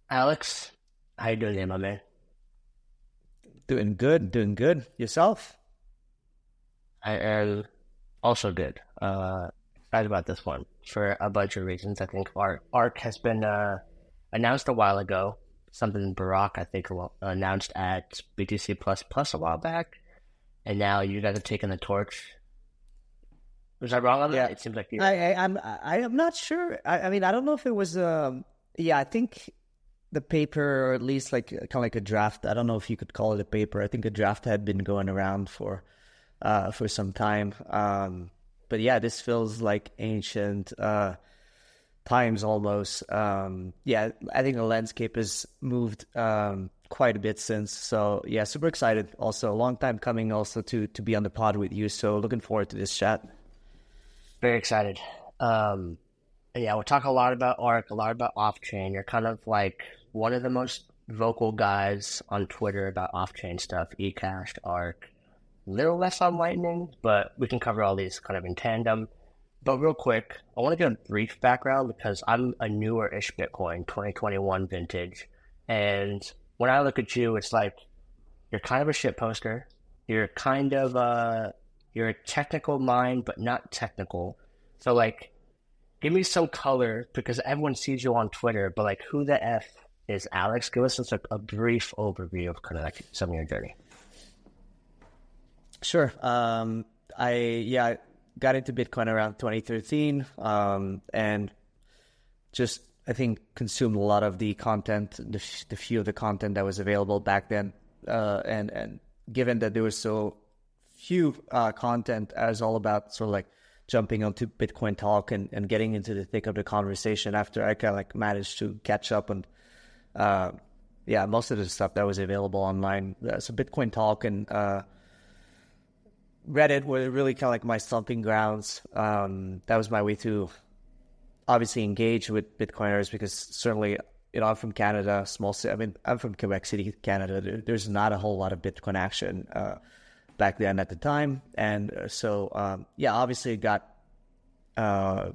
Alex, how you doing there, my man? Doing good, doing good. Yourself? I am also good. Excited about this one for a bunch of reasons. I think Arc has been announced a while ago. Something Barack, I think, announced at BTC Plus Plus a while back, and now you guys are taking the torch. Was I wrong on that? Yeah, It seems like you. I am not sure. I mean, I don't know if it was yeah, I think the paper, or at least like kind of like a draft. I don't know if you could call it a paper. I think a draft had been going around for some time. But yeah, this feels like ancient times almost. Yeah, I think the landscape has moved quite a bit since. So yeah, super excited. Also, a long time coming. Also to be on the pod with you. So looking forward to this chat. Very excited. Um, and yeah, we'll talk a lot about Arc, a lot about off-chain. You're kind of like one of the most vocal guys on Twitter about off-chain stuff, eCash, Arc. Little less on Lightning, but we can cover all these kind of in tandem. But real quick, I want to get a brief background because I'm a newer-ish Bitcoin, 2021 vintage. And when I look at you, it's like you're kind of a shit poster. You're kind of you're a technical mind, but not technical. So like, give me some color because everyone sees you on Twitter, but like, who the f is Alex? Give us just a brief overview of kind of like some of your journey. Sure. I yeah got into Bitcoin around 2013, and just I think consumed a lot of the content, the few of the content that was available back then, and given that there was so few content, I was all about sort of like jumping onto Bitcoin Talk and getting into the thick of the conversation after I kind of like managed to catch up on uh, yeah, most of the stuff that was available online. So Bitcoin Talk and Reddit were really kind of like my stomping grounds. That was my way to obviously engage with Bitcoiners because certainly, I'm from Canada, small city. I mean, I'm from Quebec City, Canada. There's not a whole lot of Bitcoin action back then at the time. And yeah, obviously it got, uh,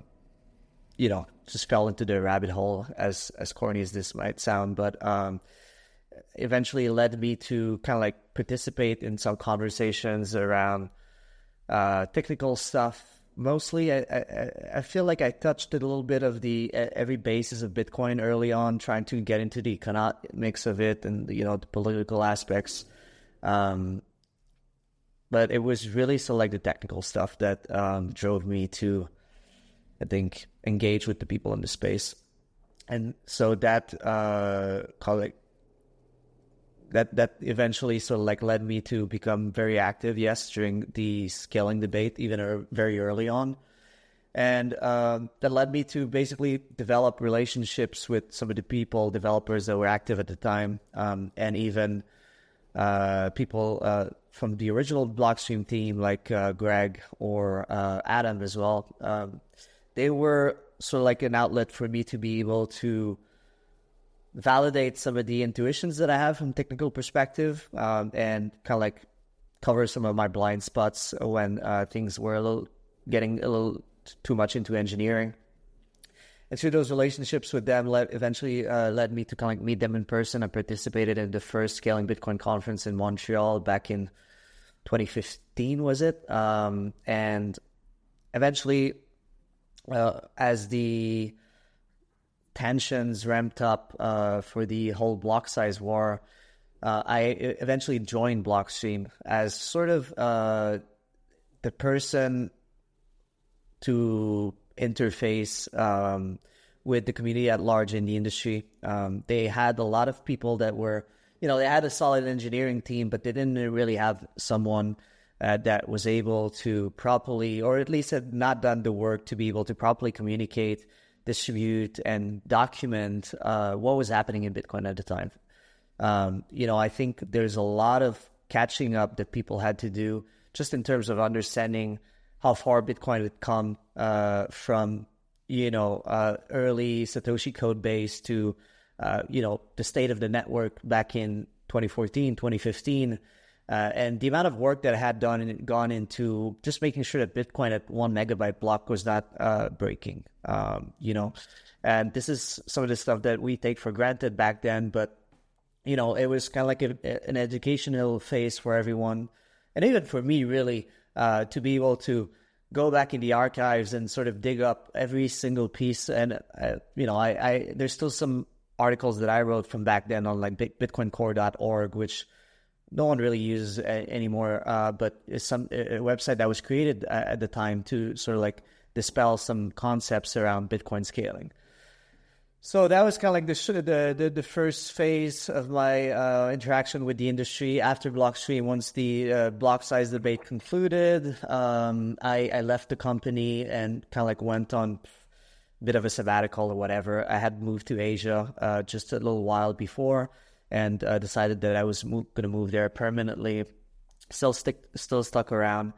just fell into the rabbit hole as corny as this might sound. But eventually it led me to kind of like participate in some conversations around technical stuff. Mostly, I feel like I touched a little bit of the every basis of Bitcoin early on, trying to get into the economics of it and the political aspects. Um, but it was really so like the technical stuff that drove me to, I think, engage with the people in the space, and so that call it that eventually sort of like led me to become very active, yes, during the scaling debate, even very early on. And that led me to basically develop relationships with some of the developers that were active at the time, and even people from the original Blockstream team, like Greg or Adam as well. They were sort of like an outlet for me to be able to validate some of the intuitions that I have from technical perspective, and kind of like cover some of my blind spots when things were getting a little too much into engineering. And through those relationships with them eventually led me to kind of like meet them in person. I participated in the first Scaling Bitcoin conference in Montreal back in 2015, was it? And eventually, as the tensions ramped up for the whole block size war, I eventually joined Blockstream as sort of the person to interface with the community at large in the industry. They had a lot of people that were, they had a solid engineering team, but they didn't really have someone that was able to properly, or at least had not done the work to be able to properly communicate, distribute, and document what was happening in Bitcoin at the time. I think there's a lot of catching up that people had to do just in terms of understanding how far Bitcoin had come from, early Satoshi code base to, the state of the network back in 2014, 2015. And the amount of work that I had gone into just making sure that Bitcoin at 1 megabyte block was not breaking, and this is some of the stuff that we take for granted back then, but it was kind of like an educational phase for everyone, and even for me, really, to be able to go back in the archives and sort of dig up every single piece. And I there's still some articles that I wrote from back then on like bitcoincore.org, which no one really uses anymore, but it's a website that was created at the time to sort of like dispel some concepts around Bitcoin scaling. So that was kind of like the first phase of my interaction with the industry. After Blockstream, once the block size debate concluded, I left the company and kind of like went on a bit of a sabbatical or whatever. I had moved to Asia just a little while before, and decided that I was going to move there permanently. Still stuck around.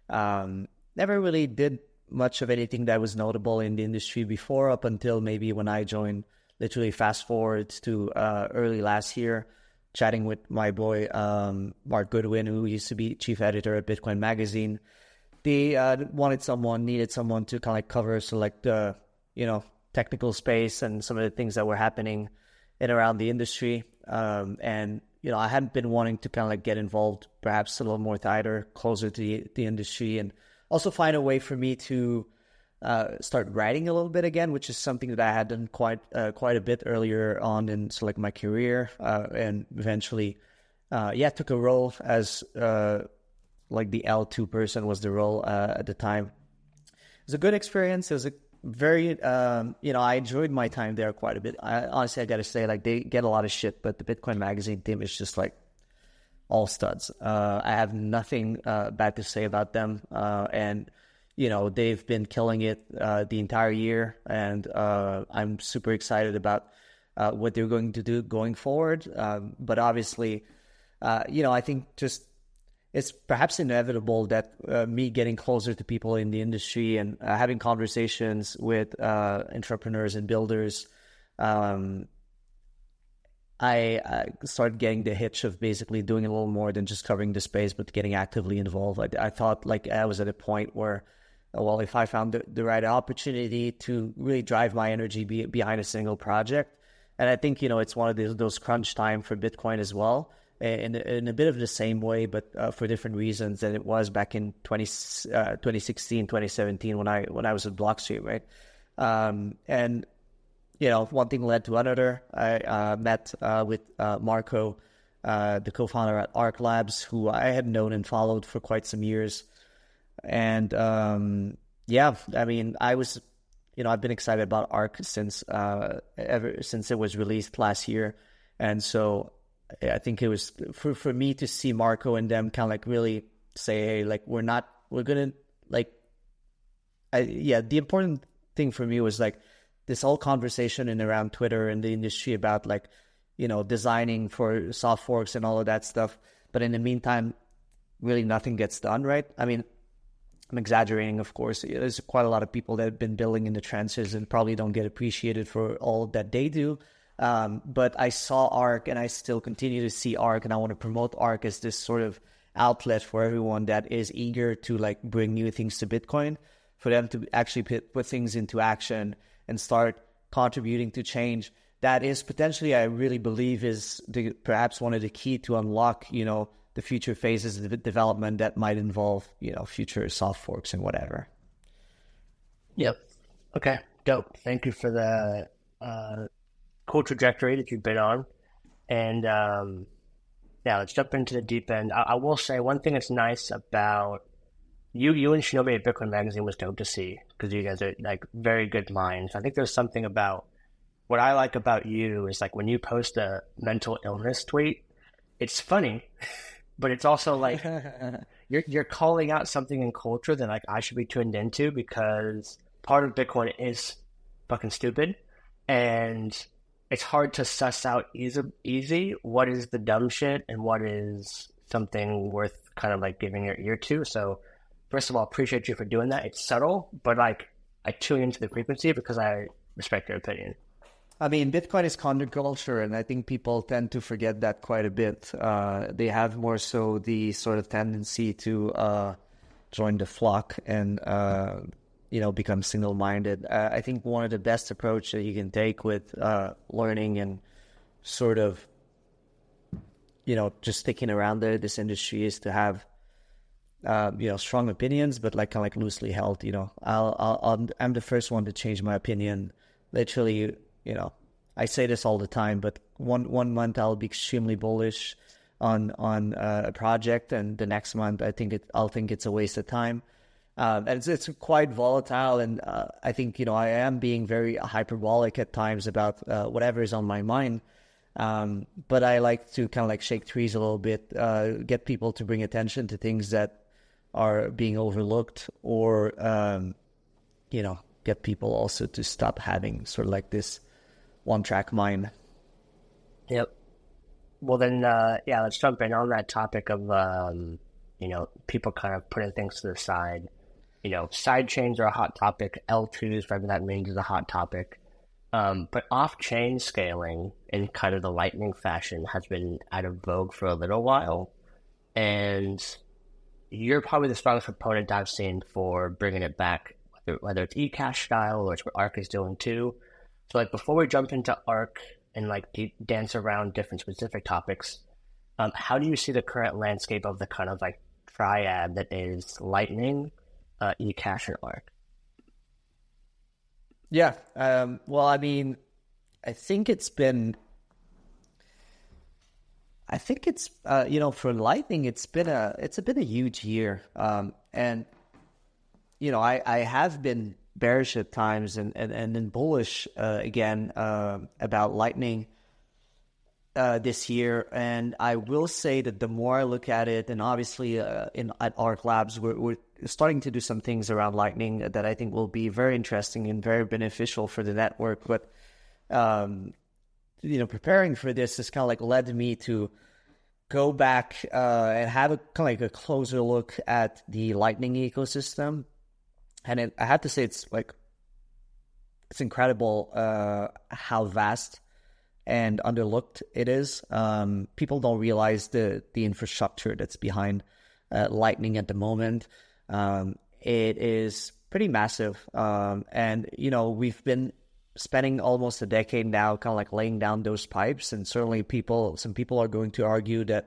Never really did much of anything that was notable in the industry before, up until maybe when I joined. Literally fast forward to early last year, chatting with my boy Mark Goodwin, who used to be chief editor at Bitcoin Magazine. They needed someone to kind of like cover the technical space and some of the things that were happening in around the industry. And I hadn't been wanting to kind of like get involved, perhaps a little more tighter, closer to the industry, and also find a way for me to start writing a little bit again, which is something that I had done quite a bit earlier on in my career, and eventually, took a role as like the L2 person was the role at the time. It was a good experience. It was a very, I enjoyed my time there quite a bit. Honestly, I got to say, like, they get a lot of shit, but the Bitcoin Magazine team is just like all studs. I have nothing bad to say about them, and they've been killing it the entire year, and I'm super excited about what they're going to do going forward. But obviously, I think just it's perhaps inevitable that me getting closer to people in the industry and having conversations with entrepreneurs and builders, I started getting the hitch of basically doing a little more than just covering the space, but getting actively involved. I thought like I was at a point where, well, if I found the right opportunity to really drive my energy behind a single project, and I think, it's one of those crunch time for Bitcoin as well, in a bit of the same way, but for different reasons than it was back in 2016, 2017 when I was at Blockstream, right? And one thing led to another. I met with Marco, the co-founder at Arc Labs, who I had known and followed for quite some years. And I was, I've been excited about Arc since ever since it was released last year. And so I think it was for me to see Marco and them kind of like really say, hey, like, the important thing for me was like this whole conversation in around Twitter and the industry about like, designing for soft forks and all of that stuff. But in the meantime, really nothing gets done, right? I mean, I'm exaggerating, of course. There's quite a lot of people that have been building in the trenches and probably don't get appreciated for all that they do. But I saw Arc, and I still continue to see Arc, and I want to promote Arc as this sort of outlet for everyone that is eager to like bring new things to Bitcoin, for them to actually put things into action and start contributing to change. That is potentially, I really believe, is perhaps one of the key to unlock, the future phases of development that might involve, future soft forks and whatever. Yep. Okay. Dope. Thank you for the cool trajectory that you've been on. And let's jump into the deep end. I will say one thing that's nice about you and Shinobi at Bitcoin Magazine was dope to see, because you guys are like very good minds. I think there's something about what I like about you is like when you post a mental illness tweet, it's funny, but it's also like you're calling out something in culture that like I should be tuned into, because part of Bitcoin is fucking stupid, and it's hard to suss out easy what is the dumb shit and what is something worth kind of like giving your ear to. So first of all, appreciate you for doing that. It's subtle, but like I tune into the frequency because I respect your opinion. I mean, Bitcoin is counterculture, and I think people tend to forget that quite a bit. They have more so the sort of tendency to join the flock and become single-minded. I think one of the best approach that you can take with learning and sort of just sticking around this industry is to have strong opinions, but like kind of like loosely held. I'm the first one to change my opinion. Literally, I say this all the time, but one month I'll be extremely bullish on a project, and the next month I'll think it's a waste of time. And it's quite volatile, and I think I am being very hyperbolic at times about whatever is on my mind. But I like to kind of like shake trees a little bit, get people to bring attention to things that are being overlooked, or get people also to stop having sort of like this one-track mind. Yep. Well, then, let's jump in on that topic of, people kind of putting things to the side. Side chains are a hot topic. L2s, whatever that means, is a hot topic. But off-chain scaling in kind of the Lightning fashion has been out of vogue for a little while. And you're probably the strongest proponent I've seen for bringing it back, whether it's eCash style or it's what Arc is doing too. So, like, before we jump into Arc and, like, dance around different specific topics, how do you see the current landscape of the kind of, like, triad that is Lightning, eCash, and Arc? Yeah. Well, I mean, I think it's for Lightning, it's been a huge year. And I have been bearish at times and then bullish again about Lightning this year. And I will say that the more I look at it, and obviously at Arc Labs, we're starting to do some things around Lightning that I think will be very interesting and very beneficial for the network. But preparing for this has kind of like led me to go back and have a kind of like a closer look at the Lightning ecosystem. And I have to say, it's incredible how vast and underlooked it is. People don't realize the infrastructure that's behind Lightning at the moment. It is pretty massive. And we've been spending almost a decade now kind of like laying down those pipes. And certainly some people are going to argue that,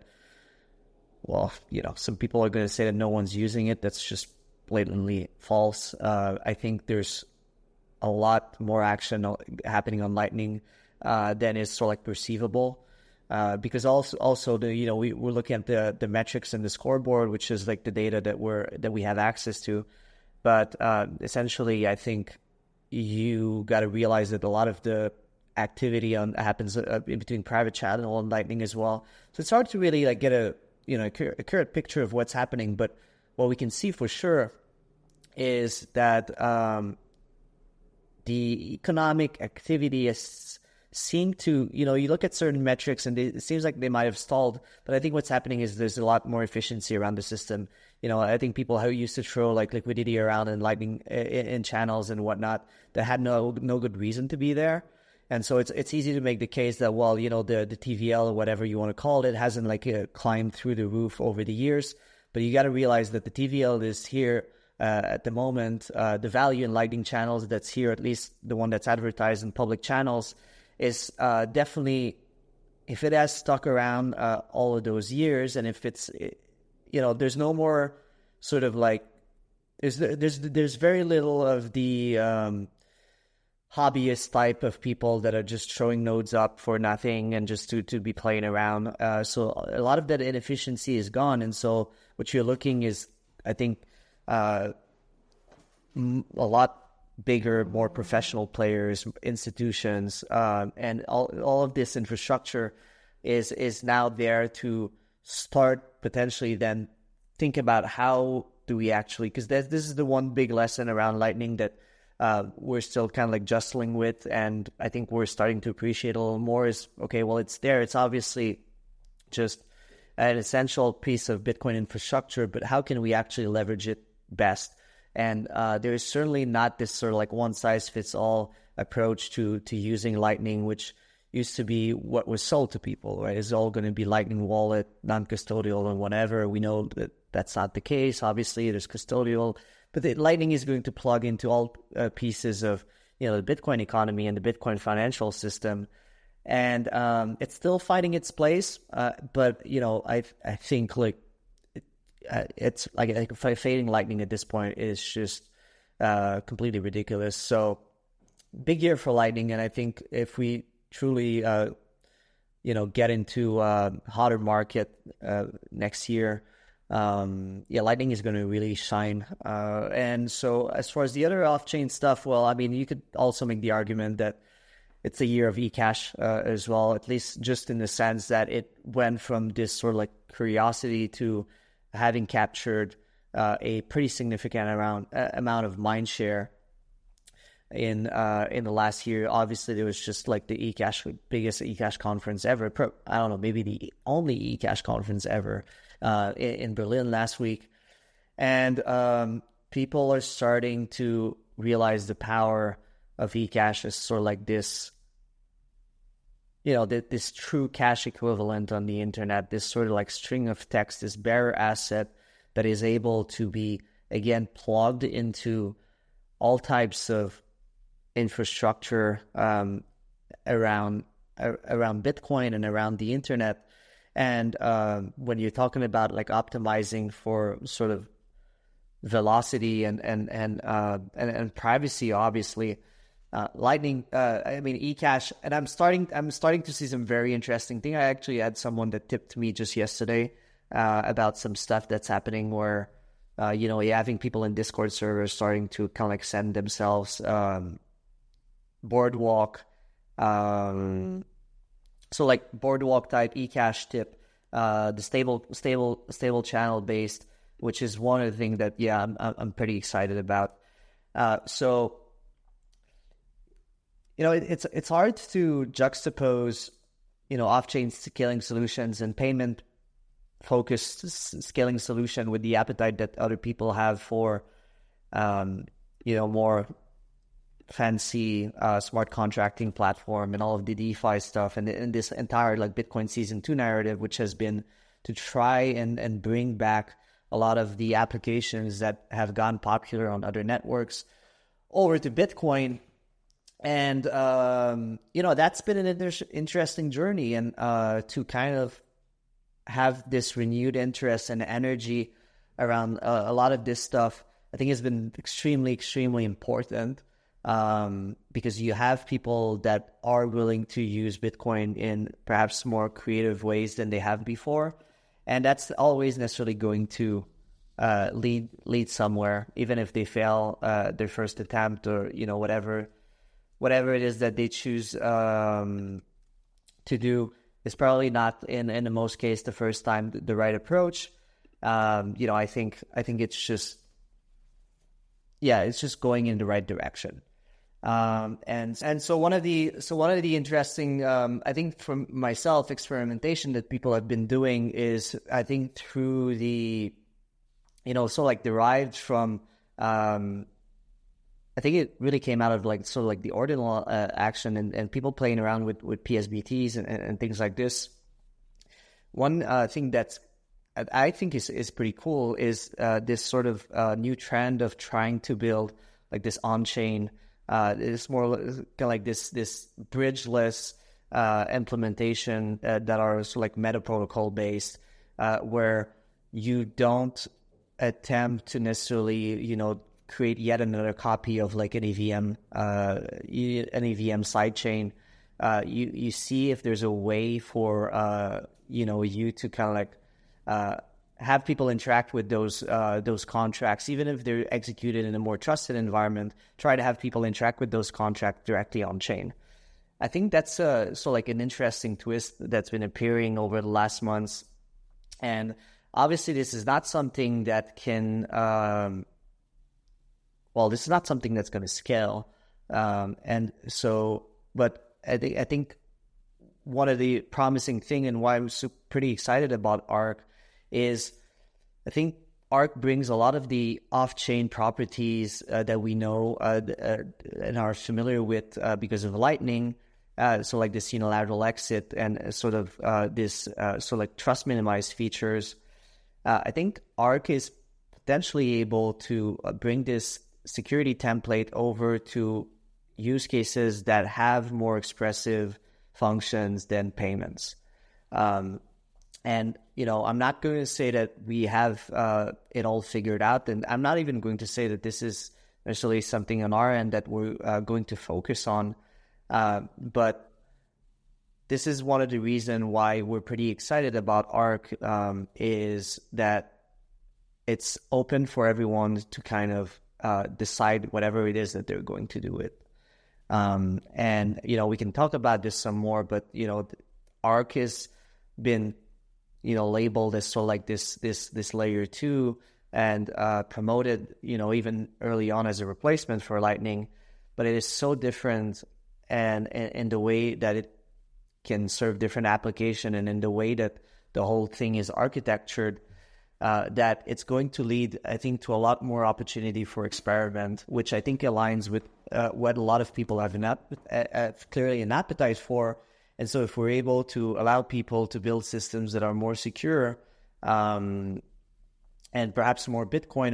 some people are going to say that no one's using it. That's just blatantly false. I think there's a lot more action happening on Lightning than is sort of like perceivable. Because also we're looking at the metrics in the scoreboard, which is like the data that we have access to. But essentially, I think you got to realize that a lot of the activity happens in between private channel and Lightning as well. So it's hard to really like get a current picture of what's happening. But what we can see for sure is that the economic activity seem to, you look at certain metrics and it seems like they might have stalled. But I think what's happening is there's a lot more efficiency around the system. I think people who used to throw like liquidity around in Lightning in channels and whatnot that had no good reason to be there. And so it's easy to make the case that, the TVL or whatever you want to call it hasn't climbed through the roof over the years. But you got to realize that the TVL is here at the moment. The value in Lightning channels that's here, at least the one that's advertised in public channels, is definitely, if it has stuck around all of those years, and if it's, there's no more sort of like, there's very little of the hobbyist type of people that are just throwing nodes up for nothing and just to be playing around. So a lot of that inefficiency is gone. And so what you're looking is, I think, a lot bigger, more professional players, institutions, and all of this infrastructure is now there to start potentially then think about how do we actually, because this is the one big lesson around Lightning that we're still kind of like jostling with, and I think we're starting to appreciate a little more is, okay, well, it's there. It's obviously just an essential piece of Bitcoin infrastructure, but how can we actually leverage it best? And there is certainly not this sort of like one-size-fits-all approach to using Lightning, which used to be what was sold to people, right? It's all going to be Lightning Wallet, non-custodial and whatever. We know that that's not the case. Obviously, there's custodial, but the Lightning is going to plug into all pieces of, the Bitcoin economy and the Bitcoin financial system. And it's still finding its place. But, I think like it's like fading Lightning at this point is just completely ridiculous. So big year for Lightning. And I think if we truly, get into a hotter market next year, Lightning is going to really shine. And so as far as the other off-chain stuff, well, I mean, you could also make the argument that it's a year of eCash as well, at least just in the sense that it went from this sort of like curiosity to having captured a pretty significant amount of mind share in the last year. Obviously, there was just like the eCash, biggest eCash conference ever. I don't know, maybe the only eCash conference ever in Berlin last week. And people are starting to realize the power of eCash as sort of like this, this true cash equivalent on the internet, this sort of like string of text, this bearer asset that is able to be, again, plugged into all types of infrastructure around Bitcoin and around the internet. And when you're talking about like optimizing for sort of velocity and privacy, obviously, Lightning, eCash, and I'm starting to see some very interesting thing. I actually had someone that tipped me just yesterday about some stuff that's happening where you're having people in Discord servers starting to kind of like send themselves Boardwalk, so like Boardwalk type eCash tip, the stable channel based, which is one of the things that I'm pretty excited about. So it's hard to juxtapose off-chain scaling solutions and payment focused scaling solution with the appetite that other people have for more fancy smart contracting platform and all of the DeFi stuff, and this entire like Bitcoin season 2 narrative, which has been to try and bring back a lot of the applications that have gone popular on other networks over to Bitcoin. And that's been an interesting journey, and to kind of have this renewed interest and energy around a lot of this stuff, I think has been extremely, extremely important. Because you have people that are willing to use Bitcoin in perhaps more creative ways than they have before. And that's always necessarily going to lead somewhere, even if they fail their first attempt or, whatever it is that they choose to do is probably not in the most case the first time the right approach. I think it's just going in the right direction. And so one of the interesting, I think for myself, experimentation that people have been doing is, I think through the, derived from, I think it really came out of the ordinal action and people playing around with PSBTs and things like this. One thing that's I think is pretty cool is this sort of new trend of trying to build like this on-chain. It's more kind of like this bridgeless implementation that are sort of like meta protocol based, where you don't attempt to necessarily create yet another copy of like an EVM sidechain. You see if there's a way for you to kind of like have people interact with those contracts, even if they're executed in a more trusted environment. Try to have people interact with those contracts directly on chain. I think that's so like an interesting twist that's been appearing over the last months. And obviously, this is not something that can. This is not something that's going to scale. And so, but I think one of the promising thing and why I'm pretty excited about ARK is I think Arc brings a lot of the off-chain properties that we know and are familiar with because of Lightning. So like this unilateral exit and sort of this like trust minimized features. I think Arc is potentially able to bring this security template over to use cases that have more expressive functions than payments. And, I'm not going to say that we have it all figured out. And I'm not even going to say that this is necessarily something on our end that we're going to focus on. But this is one of the reasons why we're pretty excited about Arc, is that it's open for everyone to kind of decide whatever it is that they're going to do with. And, we can talk about this some more, but, Arc has been labeled as sort of like this layer 2 and promoted, even early on as a replacement for Lightning, but it is so different and in the way that it can serve different application and in the way that the whole thing is architectured, that it's going to lead, I think, to a lot more opportunity for experiment, which I think aligns with what a lot of people have clearly an appetite for. And so if we're able to allow people to build systems that are more secure, and perhaps more Bitcoin,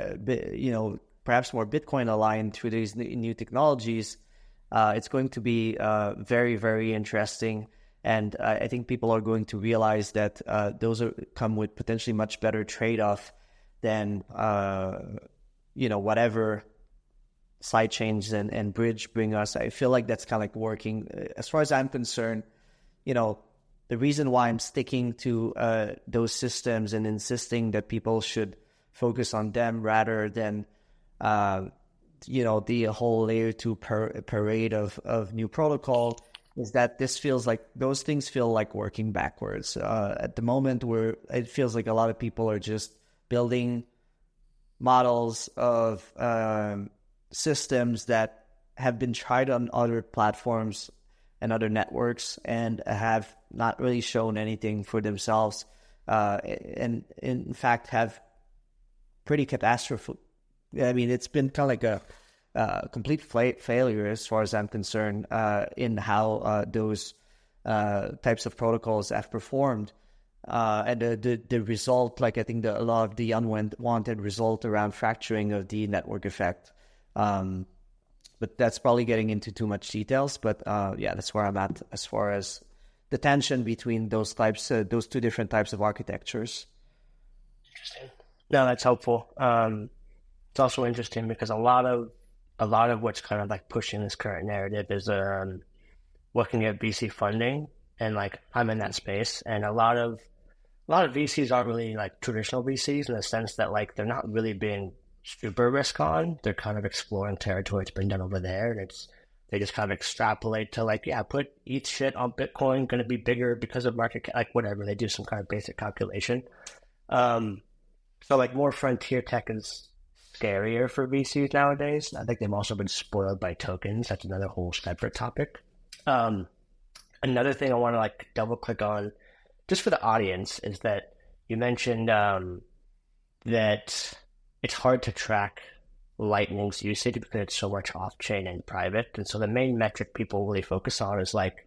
aligned through these new technologies, it's going to be very, very interesting. And I think people are going to realize that those come with potentially much better trade-off than, whatever sidechains and bridge bring us. I feel like that's kind of like working. As far as I'm concerned, the reason why I'm sticking to those systems and insisting that people should focus on them rather than, the whole layer 2 parade of new protocol is that this feels like those things feel like working backwards. At the moment where it feels like a lot of people are just building models of systems that have been tried on other platforms and other networks and have not really shown anything for themselves, and in fact have pretty catastrophic. I mean, it's been kind of like a complete failure as far as I'm concerned in how those types of protocols have performed. And the result, like I think a lot of the unwanted result around fracturing of the network effect. But that's probably getting into too much details. But that's where I'm at as far as the tension between those two different types of architectures. Interesting. No, that's helpful. It's also interesting because a lot of what's kind of like pushing this current narrative is looking at VC funding, and like I'm in that space, and a lot of VCs aren't really like traditional VCs in the sense that like they're not really being super risk on. They're kind of exploring territory that's been done over there, and they just kind of extrapolate to like, put each shit on Bitcoin going to be bigger because of market like whatever. They do some kind of basic calculation. So like more frontier tech is scarier for VCs nowadays. I think they've also been spoiled by tokens. That's another whole separate topic. Another thing I want to like double click on just for the audience is that you mentioned that it's hard to track Lightning's usage because it's so much off-chain and private. And so the main metric people really focus on is like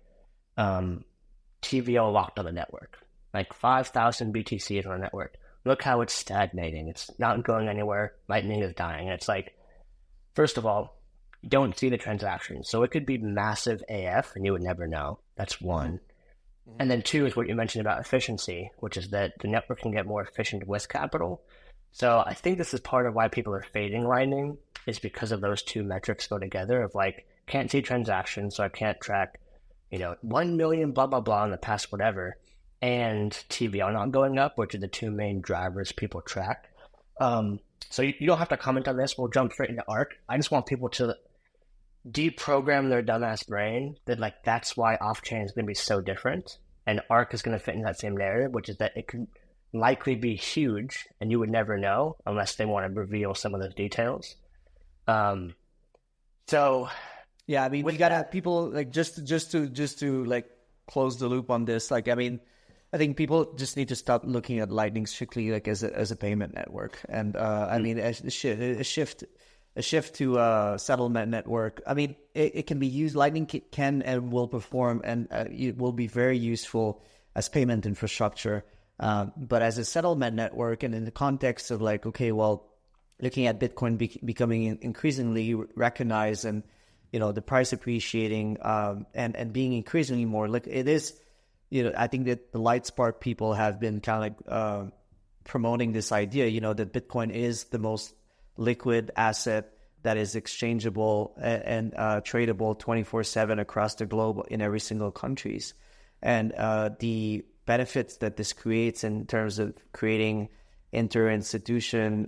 TVL locked on the network, like 5,000 BTCs on the network. Look how it's stagnating. It's not going anywhere. Lightning is dying. And it's like, first of all, you don't see the transactions. So it could be massive AF and you would never know. That's one. Mm-hmm. And then two is what you mentioned about efficiency, which is that the network can get more efficient with capital. So I think this is part of why people are fading Lightning, is because of those two metrics go together of like, can't see transactions, so I can't track, 1 million blah, blah, blah in the past whatever, and TVL not going up, which are the two main drivers people track. So you don't have to comment on this. We'll jump straight into Arc. I just want people to deprogram their dumbass brain that like that's why off-chain is going to be so different, and Arc is going to fit in that same narrative, which is that it could likely be huge and you would never know unless they want to reveal some of those details. So yeah, I mean, we gotta have people like just to like close the loop on this. Like, I mean, I think people just need to stop looking at Lightning strictly like as a payment network, and I mean a shift to a settlement network. I mean, it can be used. Lightning can and will perform, and it will be very useful as payment infrastructure. But as a settlement network, and in the context of like, okay, well, looking at Bitcoin becoming increasingly recognized, and the price appreciating, and being increasingly more like it is. I think that the LightSpark people have been kind of like promoting this idea, that Bitcoin is the most liquid asset that is exchangeable and tradable 24/7 across the globe in every single countries. And the benefits that this creates in terms of creating inter-institution,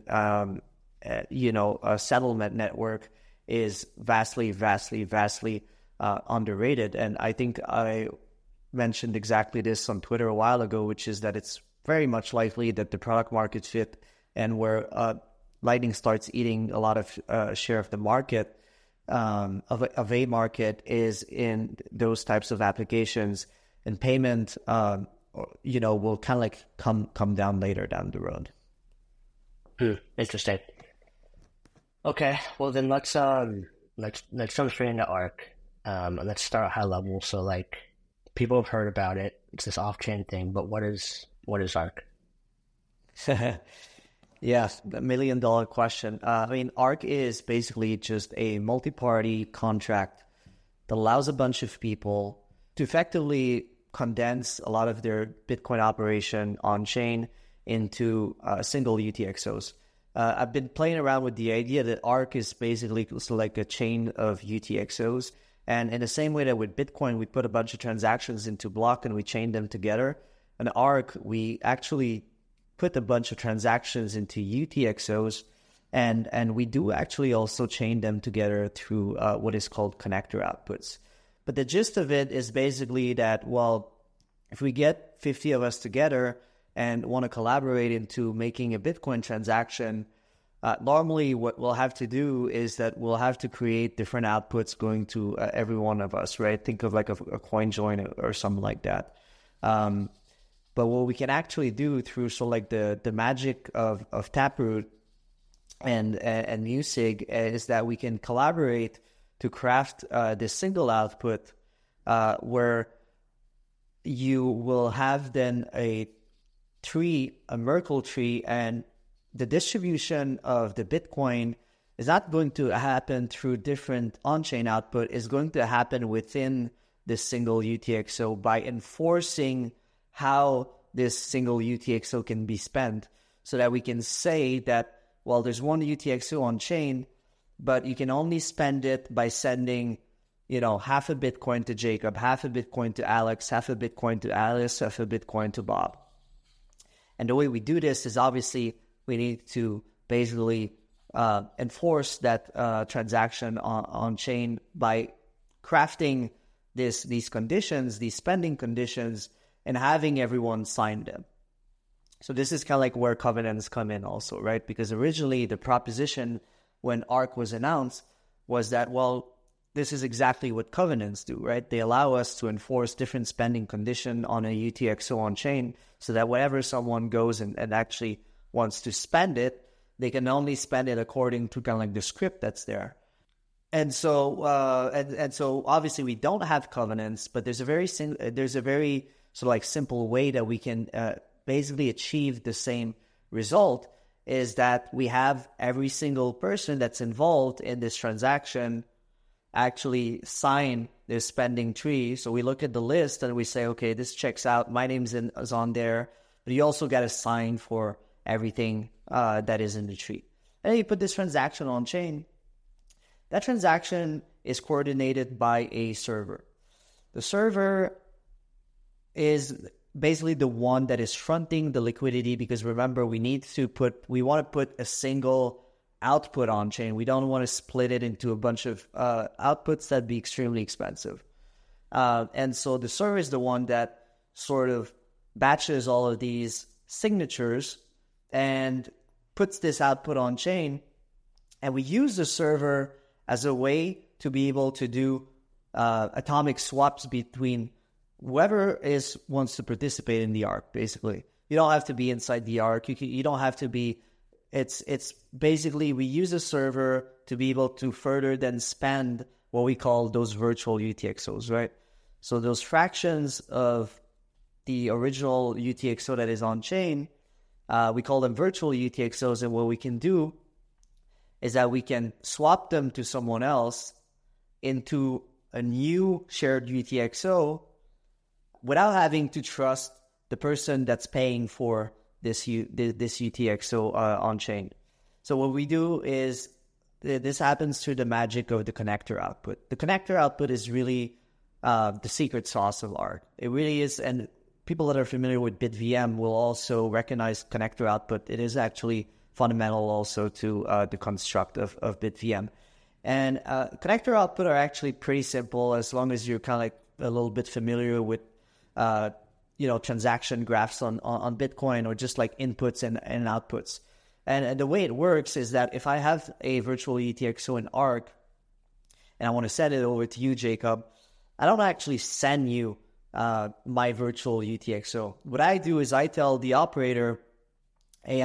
a settlement network is vastly underrated. And I think I mentioned exactly this on Twitter a while ago, which is that it's very much likely that the product market fit and where Lightning starts eating a lot of share of the market, of a market, is in those types of applications, and payment, will kind of like come down later down the road. Interesting. Okay, well then let's jump straight into Arc. And let's start high level. So like, people have heard about it. It's this off-chain thing, but what is Arc? Yes, $1 million question. I mean, Arc is basically just a multi-party contract that allows a bunch of people to effectively condense a lot of their Bitcoin operation on-chain into single UTXOs. I've been playing around with the idea that Arc is basically like a chain of UTXOs. And in the same way that with Bitcoin, we put a bunch of transactions into block and we chain them together. In Arc, we actually put a bunch of transactions into UTXOs, and we do actually also chain them together through what is called connector outputs. But the gist of it is basically that, well, if we get 50 of us together and want to collaborate into making a Bitcoin transaction, normally what we'll have to do is that we'll have to create different outputs going to every one of us, right? Think of like a coin join or something like that. But what we can actually do through the magic of Taproot and Musig is that we can collaborate to craft this single output where you will have then a Merkle tree, and the distribution of the Bitcoin is not going to happen through different on-chain output. It's going to happen within this single UTXO by enforcing how this single UTXO can be spent, so that we can say that, well, there's one UTXO on chain, but you can only spend it by sending, half a Bitcoin to Jacob, half a Bitcoin to Alex, half a Bitcoin to Alice, half a Bitcoin to Bob. And the way we do this is obviously we need to basically enforce that transaction on chain by crafting these conditions, these spending conditions, and having everyone sign them. So this is kind of like where covenants come in also, right? Because originally the proposition when Arc was announced was that, well, this is exactly what covenants do, right? They allow us to enforce different spending condition on a UTXO on chain, so that whenever someone goes and actually wants to spend it, they can only spend it according to kind of like the script that's there. And so obviously we don't have covenants, but there's a very sort of like simple way that we can basically achieve the same result, is that we have every single person that's involved in this transaction actually sign this spending tree. So we look at the list and we say, okay, this checks out. My name's is on there, but you also got to sign for everything that is in the tree. And then you put this transaction on chain. That transaction is coordinated by a server. The server is basically the one that is fronting the liquidity, because remember, we want to put a single output on chain. We don't want to split it into a bunch of outputs. That'd be extremely expensive. And so the server is the one that sort of batches all of these signatures and puts this output on chain. And we use the server as a way to be able to do atomic swaps between whoever wants to participate in the ARC, basically. You don't have to be inside the ARC. You don't have to be. It's basically we use a server to be able to further then spend what we call those virtual UTXOs, right? So those fractions of the original UTXO that is on chain, we call them virtual UTXOs, and what we can do is that we can swap them to someone else into a new shared UTXO without having to trust the person that's paying for this UTXO on chain. So what we do is this happens through the magic of the connector output. The connector output is really the secret sauce of ARC. It really is, and people that are familiar with BitVM will also recognize connector output. It is actually fundamental also to the construct of BitVM. And connector output are actually pretty simple as long as you're kind of like a little bit familiar with transaction graphs on Bitcoin, or just like inputs and outputs. And the way it works is that if I have a virtual UTXO in ARC and I want to send it over to you, Jacob, I don't actually send you my virtual UTXO. What I do is I tell the operator, hey,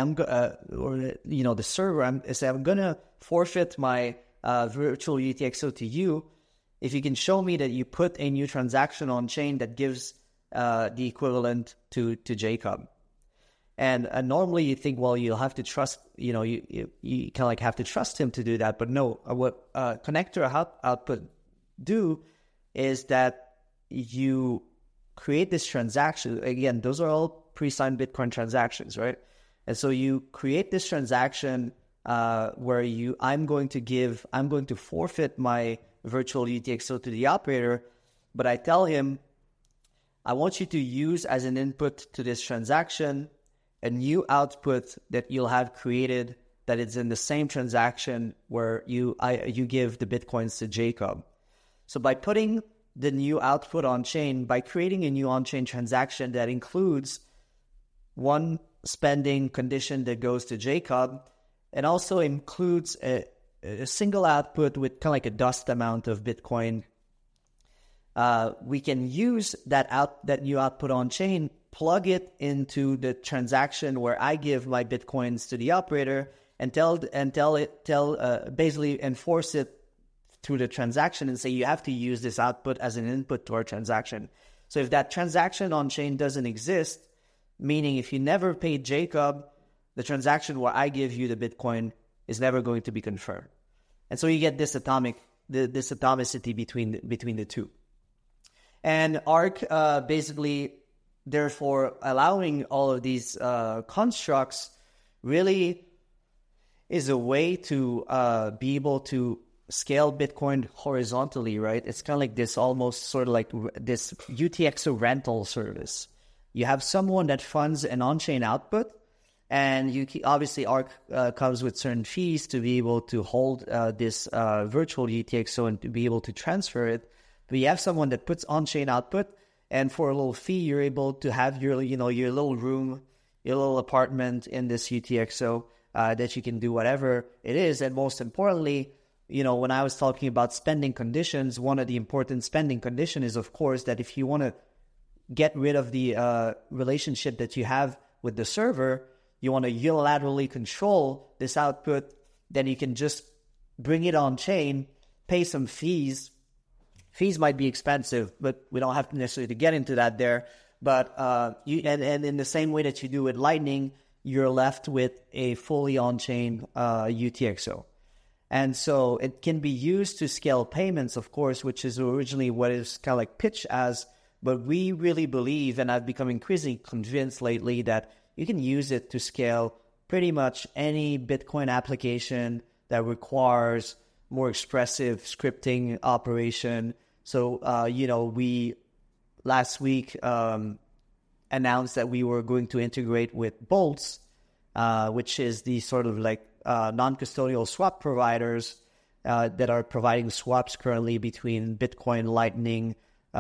the server, I'm going to forfeit my virtual UTXO to you if you can show me that you put a new transaction on chain that gives the equivalent to Jacob. And normally you think, well, you'll have to trust, you kind of like have to trust him to do that. But no, what connector output do is that you create this transaction. Again, those are all pre-signed Bitcoin transactions, right? And so you create this transaction where I'm going to forfeit my virtual UTXO to the operator, but I tell him, I want you to use as an input to this transaction a new output that you'll have created that is in the same transaction where you give the Bitcoins to Jacob. So by putting the new output on chain, by creating a new on-chain transaction that includes one spending condition that goes to Jacob, and also includes a single output with kind of like a dust amount of Bitcoin, we can use that new output on chain, plug it into the transaction where I give my Bitcoins to the operator, and basically enforce it through the transaction and say you have to use this output as an input to our transaction. So if that transaction on chain doesn't exist, meaning if you never paid Jacob, the transaction where I give you the Bitcoin is never going to be confirmed. And so you get this atomicity between the two. And ARC basically, therefore, allowing all of these constructs really is a way to be able to scale Bitcoin horizontally, right? It's kind of like this almost sort of like this UTXO rental service. You have someone that funds an on-chain output, and obviously ARC comes with certain fees to be able to hold this virtual UTXO and to be able to transfer it. But you have someone that puts on-chain output, and for a little fee, you're able to have your little room, your little apartment in this UTXO that you can do whatever it is. And most importantly, when I was talking about spending conditions, one of the important spending conditions is, of course, that if you want to get rid of the relationship that you have with the server, you want to unilaterally control this output, then you can just bring it on chain, pay some fees. Fees might be expensive, but we don't have to necessarily get into that there. But and in the same way that you do with Lightning, you're left with a fully on-chain UTXO. And so it can be used to scale payments, of course, which is originally what is kind of like pitched as. But we really believe, and I've become increasingly convinced lately, that you can use it to scale pretty much any Bitcoin application that requires more expressive scripting operation. So, we last week announced that we were going to integrate with Boltz, which is the sort of like non-custodial swap providers that are providing swaps currently between Bitcoin, Lightning,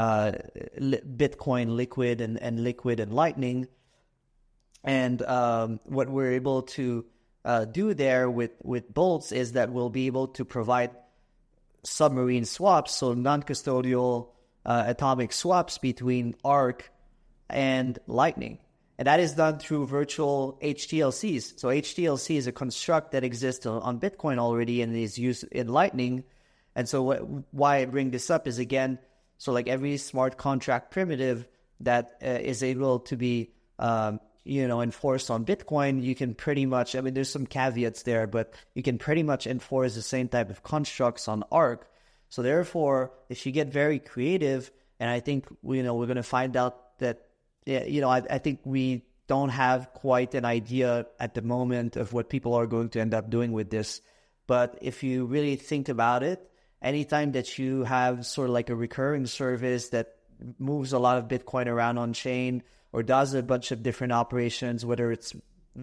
Bitcoin Liquid, and Liquid and Lightning. And what we're able to do there with Boltz is that we'll be able to provide submarine swaps, so non-custodial atomic swaps between Arc and Lightning. And that is done through virtual HTLCs. So HTLC is a construct that exists on Bitcoin already and is used in Lightning. And so why I bring this up is, again, so like every smart contract primitive that is able to be enforced on Bitcoin, you can pretty much, I mean, there's some caveats there, but you can pretty much enforce the same type of constructs on Arc. So therefore, if you get very creative, and I think, we're going to find out that, I think we don't have quite an idea at the moment of what people are going to end up doing with this. But if you really think about it, anytime that you have sort of like a recurring service that moves a lot of Bitcoin around on chain or does a bunch of different operations, whether it's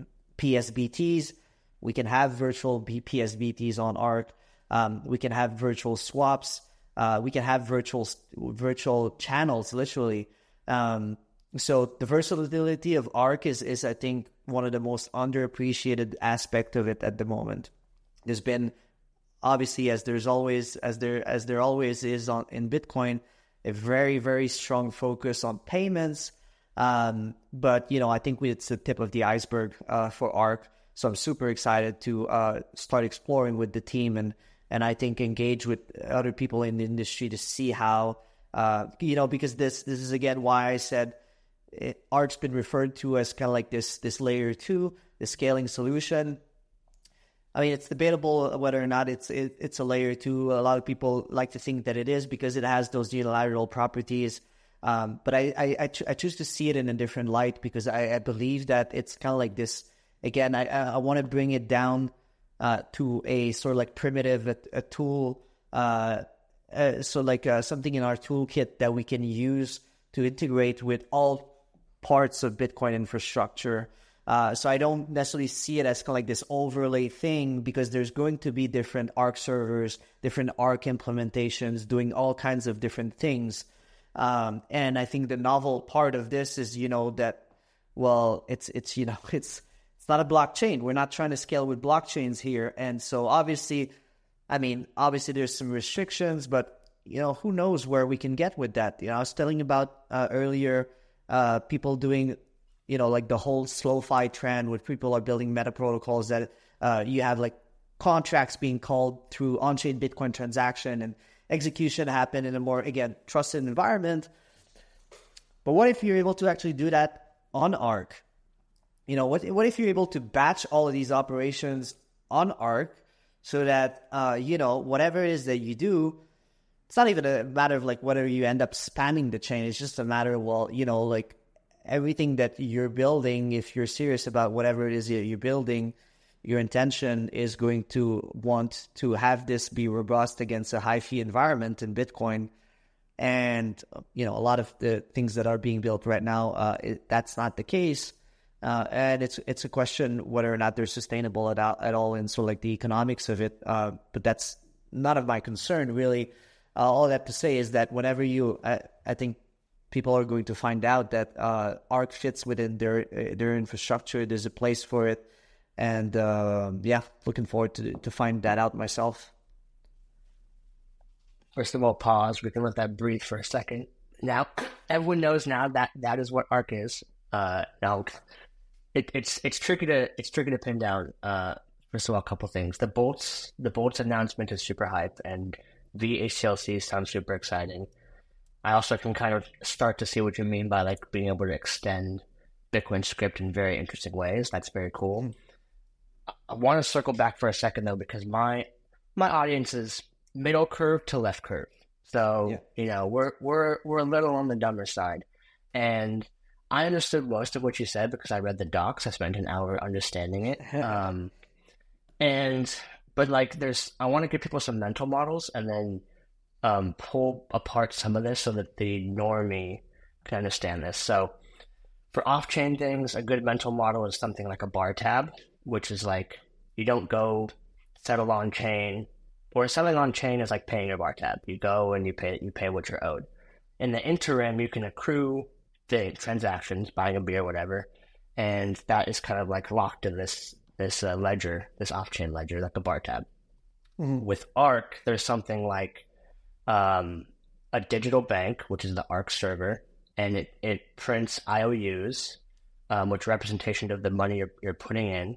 PSBTs, we can have virtual PSBTs on Arc. We can have virtual swaps. We can have virtual channels, literally. So the versatility of Arc is I think one of the most underappreciated aspect of it at the moment. There's been, obviously, as there always is in Bitcoin, a very, very strong focus on payments. But I think it's the tip of the iceberg for Arc. So I'm super excited to start exploring with the team and I think engage with other people in the industry to see how because this is again why I said Arc's been referred to as kind of like this layer 2, the scaling solution. I mean, it's debatable whether or not it's a layer 2. A lot of people like to think that it is because it has those unilateral properties. But I choose to see it in a different light because I believe that it's kind of like this. Again, I want to bring it down to a sort of like primitive, a tool, something in our toolkit that we can use to integrate with all parts of Bitcoin infrastructure. So I don't necessarily see it as kind of like this overlay thing because there's going to be different Arc servers, different Arc implementations doing all kinds of different things. And I think the novel part of this is, that, well, it's not a blockchain. We're not trying to scale with blockchains here. And so obviously there's some restrictions, but, who knows where we can get with that. I was telling about earlier, people doing, like the whole SlowFi trend where people are building meta protocols that you have like contracts being called through on-chain Bitcoin transaction and execution happen in a more, again, trusted environment. But what if you're able to actually do that on Arc? What if you're able to batch all of these operations on Arc so that, whatever it is that you do, it's not even a matter of like whether you end up spanning the chain. It's just a matter of, like everything that you're building, if you're serious about whatever it is that you're building, your intention is going to want to have this be robust against a high fee environment in Bitcoin. And, a lot of the things that are being built right now, that's not the case. And it's a question whether or not they're sustainable at all in sort of like the economics of it. But that's none of my concern, really. All I have to say is that whenever I think people are going to find out that Arc fits within their infrastructure, there's a place for it. And looking forward to find that out myself. First of all, pause. We can let that breathe for a second. Now, everyone knows now that that is what Arc is. Now, it's tricky to pin down. First of all, a couple things. The bolts announcement is super hype, and VHLC sounds super exciting. I also can kind of start to see what you mean by like being able to extend Bitcoin script in very interesting ways. That's very cool. I want to circle back for a second though, because my audience is middle curve to left curve. So, we're a little on the dumber side. And I understood most of what you said because I read the docs. I spent an hour understanding it. But like I want to give people some mental models and then pull apart some of this so that the normie can understand this. So for off-chain things, a good mental model is something like a bar tab, which is like you don't go settle on chain, or settling on chain is like paying your bar tab. You go and you pay what you're owed. In the interim, you can accrue the transactions, buying a beer, whatever, and that is kind of like locked in this ledger, this off-chain ledger, like a bar tab. Mm-hmm. With Arc, there's something like a digital bank, which is the Arc server, and it prints IOUs, which representation of the money you're putting in.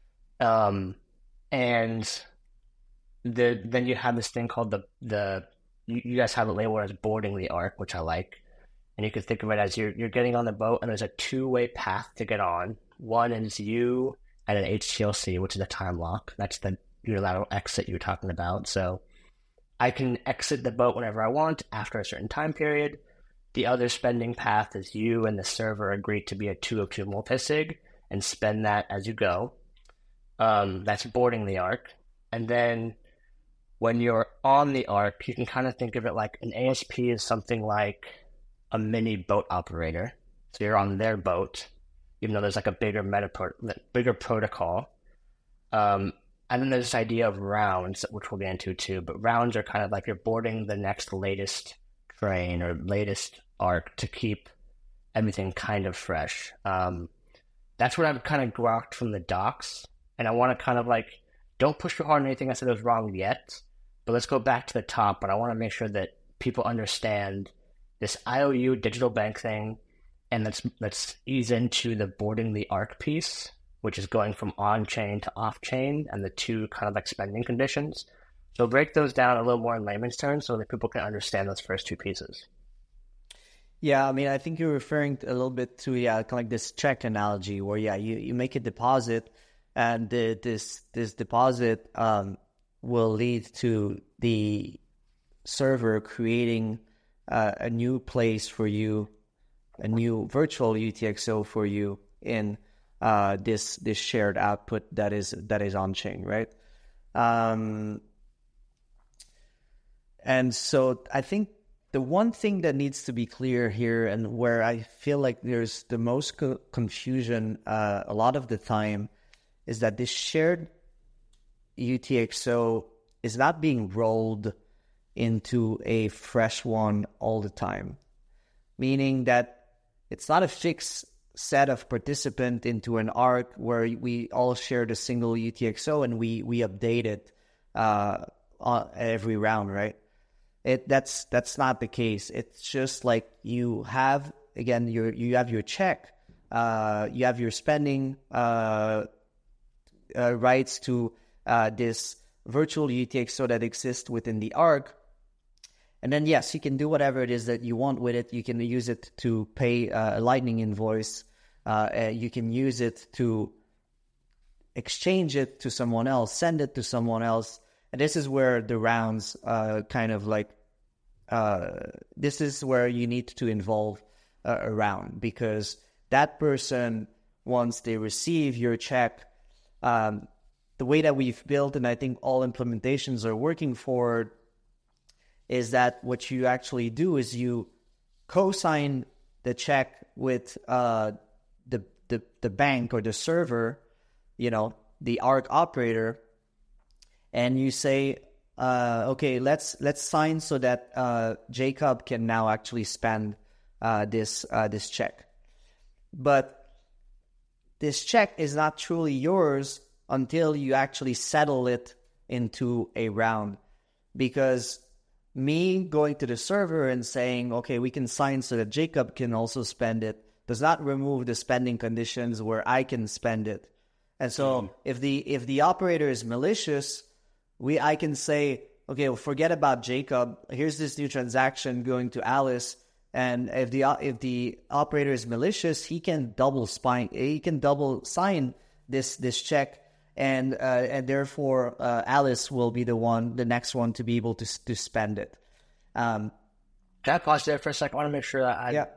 And then you have this thing called you guys have it labeled as boarding the Arc, which I like. And you can think of it as you're getting on the boat, and there's a two-way path to get on. One is you and an HTLC, which is a time lock. That's the unilateral exit you were talking about. So I can exit the boat whenever I want after a certain time period. The other spending path is you and the server agree to be a 202 multisig and spend that as you go. That's boarding the Arc. And then when you're on the Arc, you can kind of think of it like an ASP is something like a mini boat operator. So you're on their boat, even though there's like a bigger protocol. And then there's this idea of rounds, which we'll get into too. But rounds are kind of like you're boarding the next latest train or latest Arc to keep everything kind of fresh. That's what I've kind of grokked from the docs. And I want to kind of like, don't push too hard on anything I said was wrong yet. But let's go back to the top. But I want to make sure that people understand this IOU digital bank thing. And let's ease into the boarding the Arc piece, which is going from on-chain to off-chain, and the two kind of like spending conditions. So break those down a little more in layman's terms so that people can understand those first two pieces. Yeah, I mean, I think you're referring a little bit to, kind of like this check analogy where, you make a deposit, and this deposit will lead to the server creating a new place for you, a new virtual UTXO for you in this shared output that is on chain, right? And so I think the one thing that needs to be clear here, and where I feel like there's the most confusion a lot of the time, is that this shared UTXO is not being rolled into a fresh one all the time, meaning that it's not a fixed set of participant into an Arc where we all shared a single UTXO and we update it on every round, right? That's not the case. It's just like you have, again, you have your check, you have your spending rights to this virtual UTXO that exists within the Arc. And then, yes, you can do whatever it is that you want with it. You can use it to pay a Lightning invoice. You can use it to exchange it to someone else, send it to someone else. And this is where the rounds kind of like, this is where you need to involve a round, because that person, once they receive your check, the way that we've built, and I think all implementations are working for, is that what you actually do is you co-sign the check with the bank or the server, the Arc operator, and you say, okay, let's sign so that Jacob can now actually spend this check. But this check is not truly yours until you actually settle it into a round, because me going to the server and saying, okay, we can sign so that Jacob can also spend it, does not remove the spending conditions where I can spend it. And so if the operator is malicious, I can say, okay, well, forget about Jacob. Here's this new transaction going to Alice. And if the operator is malicious, he can double sign this check. And therefore, Alice will be the next one to be able to spend it. Can I pause there for a second? I want to make sure that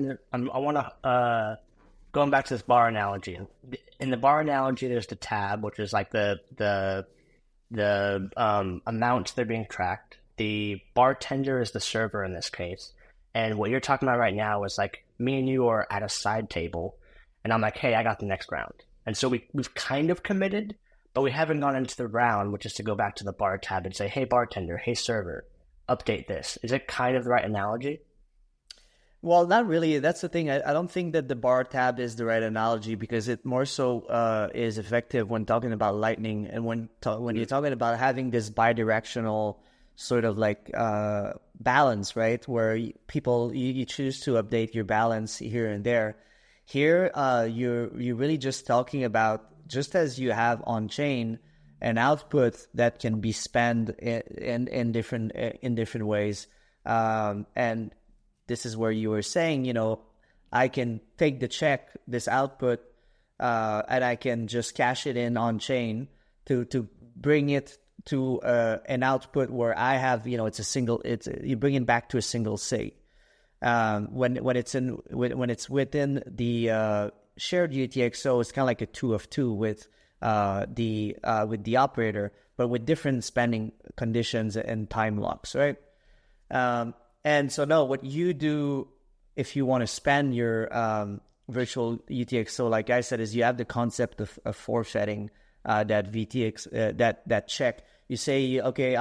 going back to this bar analogy. In the bar analogy, there's the tab, which is like the amounts that are being tracked. The bartender is the server in this case. And what you're talking about right now is like me and you are at a side table, and I'm like, hey, I got the next round. And so we've kind of committed, but we haven't gone into the round, which is to go back to the bar tab and say, hey, bartender, hey, server, update this. Is it kind of the right analogy? Well, not really. That's the thing. I don't think that the bar tab is the right analogy, because it more so is effective when talking about Lightning, and when you're talking about having this bidirectional sort of like balance, right? Where you choose to update your balance here and there. Here, you're really just talking about, just as you have on chain, an output that can be spent in different ways. And this is where you were saying, I can take the check, this output, and I can just cash it in on chain to bring it to an output where I have, you bring it back to a single sig. When it's within the shared UTXO, it's kind of like a 2 of 2 with the operator, but with different spending conditions and time locks, right? And so no, what you do if you want to spend your virtual UTXO, like I said, is you have the concept of forfeiting that VTX that check. You say, okay,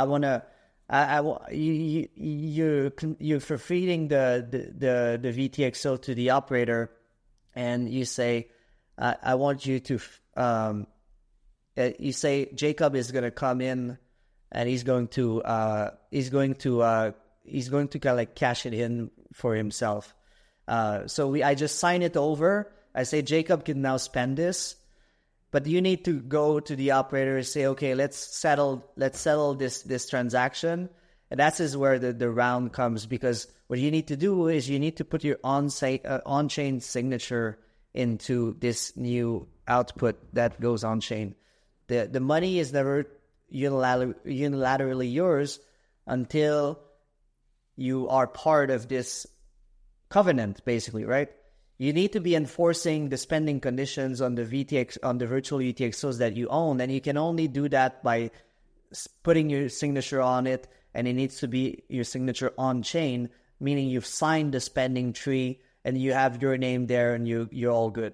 you're forfeiting the VTXO to the operator, and you say, I want you to. You say Jacob is going to come in, and he's going to kind of like cash it in for himself. I just sign it over. I say Jacob can now spend this, but you need to go to the operator and say, okay, let's settle this transaction, and that is where the round comes, because what you need to do is you need to put your on-chain signature into this new output that goes on-chain. The money is never unilaterally yours until you are part of this covenant, basically, right? You need to be enforcing the spending conditions on the virtual UTXOs that you own, and you can only do that by putting your signature on it, and it needs to be your signature on-chain, meaning you've signed the spending tree and you have your name there, and you're all good.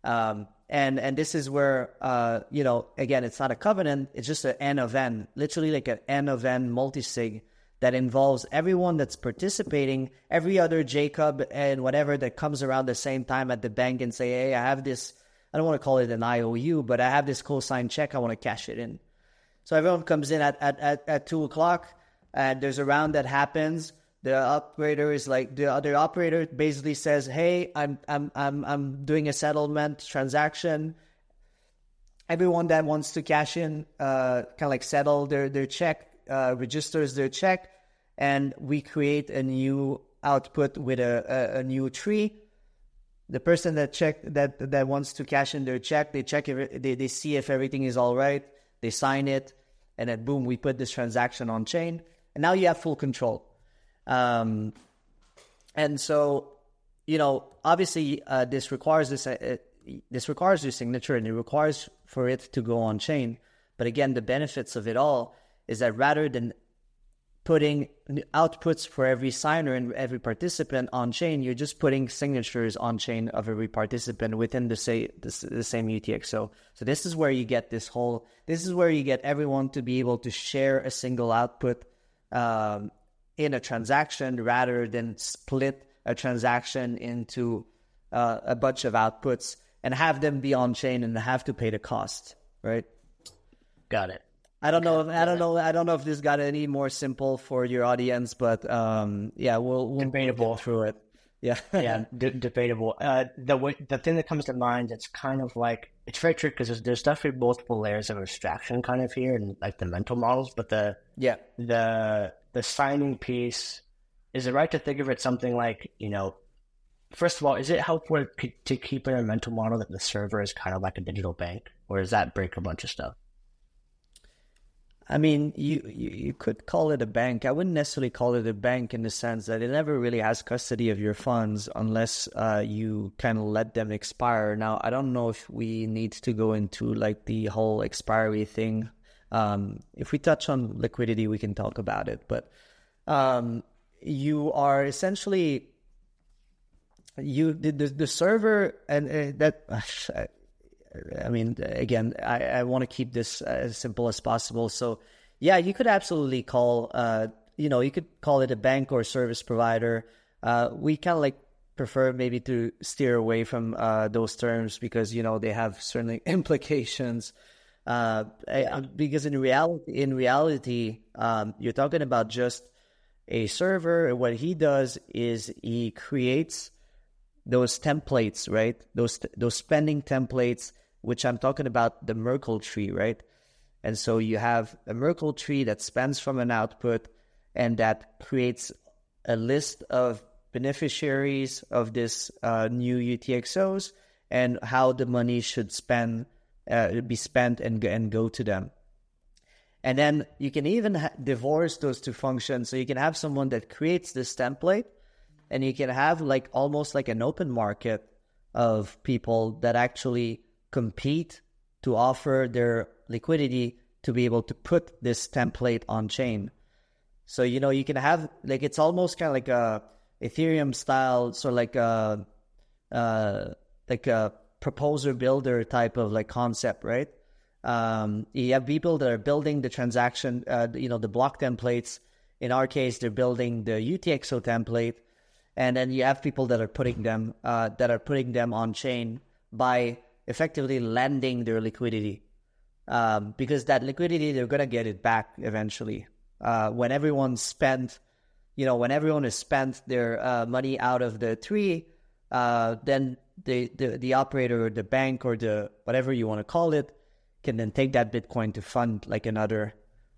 And this is where, again, it's not a covenant. It's just an N of N, literally like an N of N multisig that involves everyone that's participating, every other Jacob and whatever that comes around the same time at the bank and say, hey, I have this, I don't want to call it an IOU, but I have this co-signed check. I want to cash it in. So everyone comes in at 2 o'clock, and there's a round that happens. The other operator basically says, "Hey, I'm doing a settlement transaction." Everyone that wants to cash in, kind of like settle their check, registers their check, and we create a new output with a new tree. The person that wants to cash in their check, they see if everything is all right. They sign it, and then boom, we put this transaction on chain, and now you have full control. And so, obviously, this requires your signature, and it requires for it to go on chain. But again, the benefits of it all is that rather than putting outputs for every signer and every participant on chain, you're just putting signatures on chain of every participant within the same UTXO. So this is where you get this is where you get everyone to be able to share a single output, in a transaction, rather than split a transaction into a bunch of outputs and have them be on chain and have to pay the cost, right? Got it. I don't know if this got any more simple for your audience, but we'll debatable get through it. Yeah, yeah, debatable. The thing that comes to mind, it's kind of like, it's very tricky because there's definitely multiple layers of abstraction kind of here, and like the mental models, but the signing piece, is it right to think of it something like, first of all, is it helpful to keep in a mental model that the server is kind of like a digital bank, or does that break a bunch of stuff? I mean, you could call it a bank. I wouldn't necessarily call it a bank in the sense that it never really has custody of your funds unless you kind of let them expire. Now, I don't know if we need to go into like the whole expiry thing. If we touch on liquidity, we can talk about it. But you are essentially the server, and that. I mean, again, I want to keep this as simple as possible. So, yeah, you could absolutely call, you could call it a bank or a service provider. We kind of like prefer maybe to steer away from those terms because, they have certain implications. Because in reality, you're talking about just a server. What he does is he creates those templates, right? Those spending templates, which I'm talking about the Merkle tree, right? And so you have a Merkle tree that spends from an output, and that creates a list of beneficiaries of this new UTXOs and how the money should be spent and go to them. And then you can even divorce those two functions. So you can have someone that creates this template, and you can have like almost like an open market of people that actually compete to offer their liquidity to be able to put this template on chain. So, you can have like, it's almost kind of like a Ethereum style, sort of like a proposer builder type of like concept, right? You have people that are building the transaction, the block templates. In our case, they're building the UTXO template, and then you have people that are putting them on chain by effectively lending their liquidity, because that liquidity, they're gonna get it back eventually. When everyone has spent their money out of the tree, then the operator or the bank or the whatever you want to call it can then take that Bitcoin to fund like another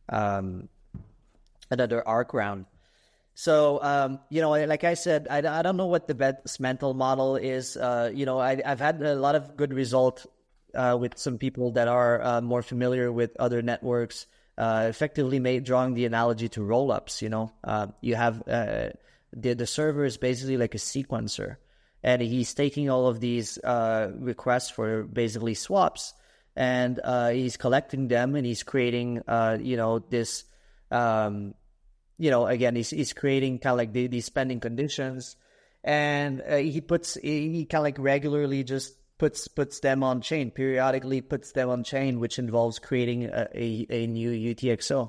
ARC round. So, like I said, I don't know what the best mental model is. I've had a lot of good result with some people that are more familiar with other networks, effectively drawing the analogy to rollups. You have the server is basically like a sequencer, and he's taking all of these requests for basically swaps, and he's collecting them, and he's creating this. Again, he's creating kind of like these spending conditions, and he kind of like regularly just puts them on chain, periodically puts them on chain, which involves creating a new UTXO.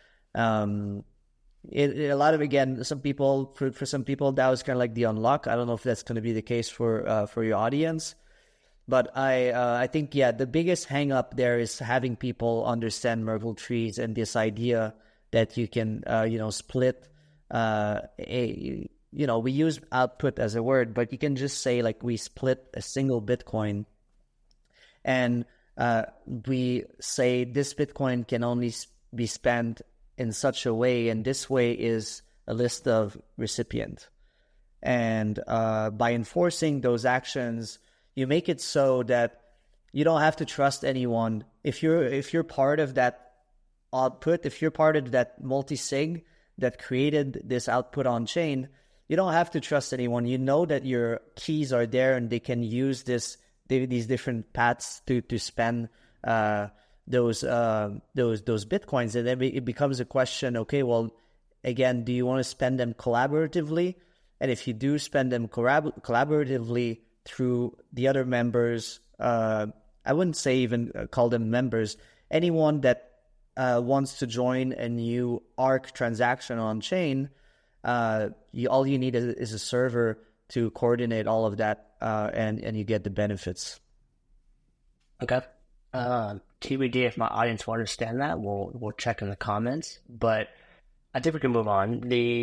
A lot of, again, some people, for some people, that was kind of like the unlock. I don't know if that's going to be the case for your audience, but I think, the biggest hang up there is having people understand Merkle trees and this idea that you can, split we use output as a word, but you can just say like we split a single Bitcoin, and we say this Bitcoin can only be spent in such a way, and this way is a list of recipient. And by enforcing those actions, you make it so that you don't have to trust anyone. If you're part of that output, if you're part of that multi-sig that created this output on chain, you don't have to trust anyone. You know that your keys are there, and they can use these different paths to spend those Bitcoins. And then it becomes a question, okay, well, again, do you want to spend them collaboratively? And if you do spend them collaboratively through the other members, I wouldn't say even call them members, anyone that wants to join a new ARC transaction on chain, all you need is a server to coordinate all of that, and you get the benefits. Okay. TBD, if my audience will understand that, we'll check in the comments. But I think we can move on.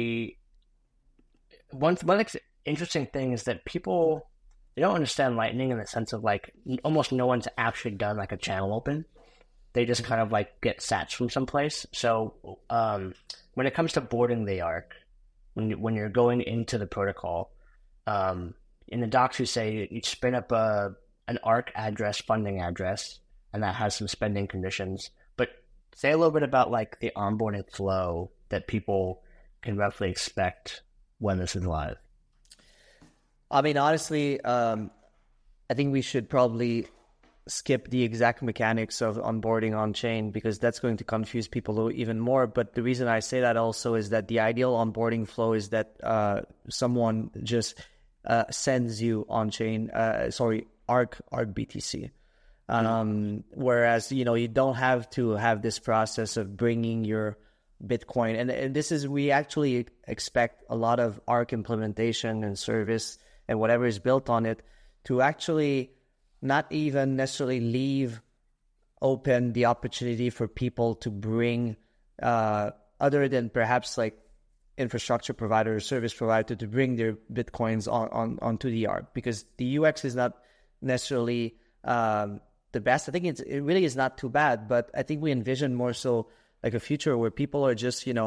One interesting thing is that people, they don't understand Lightning in the sense of like almost no one's actually done like a channel open. They just kind of like get sats from someplace. So when it comes to boarding the ARC, when you're going into the protocol, in the docs you say you spin up an ARC address, funding address, and that has some spending conditions. But say a little bit about like the onboarding flow that people can roughly expect when this is live. I mean, honestly, I think we should probably skip the exact mechanics of onboarding on chain, because that's going to confuse people even more. But the reason I say that also is that the ideal onboarding flow is that someone just sends you on chain, ARC BTC. Whereas, you don't have to have this process of bringing your Bitcoin. And this is, we actually expect a lot of ARC implementation and service and whatever is built on it to actually not even necessarily leave open the opportunity for people to bring, other than perhaps like infrastructure provider or service provider to bring their Bitcoins onto the Arc, because the UX is not necessarily the best. I think it really is not too bad, but I think we envision more so like a future where people are just, you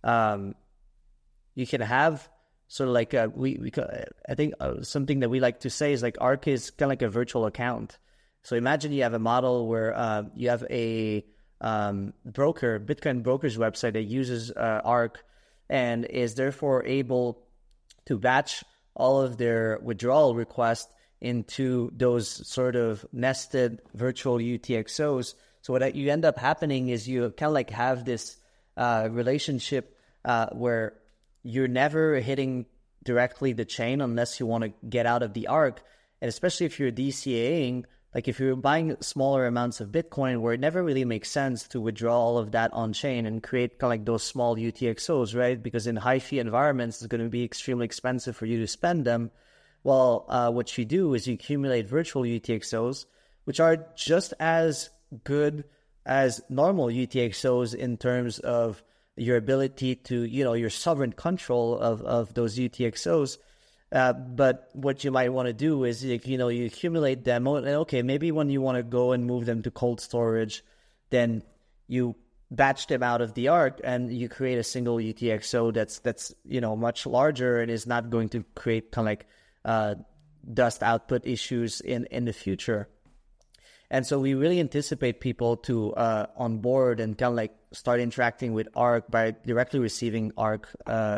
can have sort of like I think something that we like to say is like Arc is kind of like a virtual account. So imagine you have a model where you have a Bitcoin broker's website that uses Arc and is therefore able to batch all of their withdrawal requests into those sort of nested virtual UTXOs. So what you end up happening is you kind of like have this relationship where you're never hitting directly the chain unless you want to get out of the Arc. And especially if you're DCAing, like if you're buying smaller amounts of Bitcoin where it never really makes sense to withdraw all of that on chain and create kind of like those small UTXOs, right? Because in high fee environments, it's going to be extremely expensive for you to spend them. Well, what you do is you accumulate virtual UTXOs, which are just as good as normal UTXOs in terms of your ability to, your sovereign control of those UTXOs. But what you might want to do is, you accumulate them. And okay, maybe when you want to go and move them to cold storage, then you batch them out of the Arc and you create a single UTXO that's much larger and is not going to create kind of like dust output issues in the future. And so we really anticipate people to onboard and kind of like start interacting with Arc by directly receiving Arc,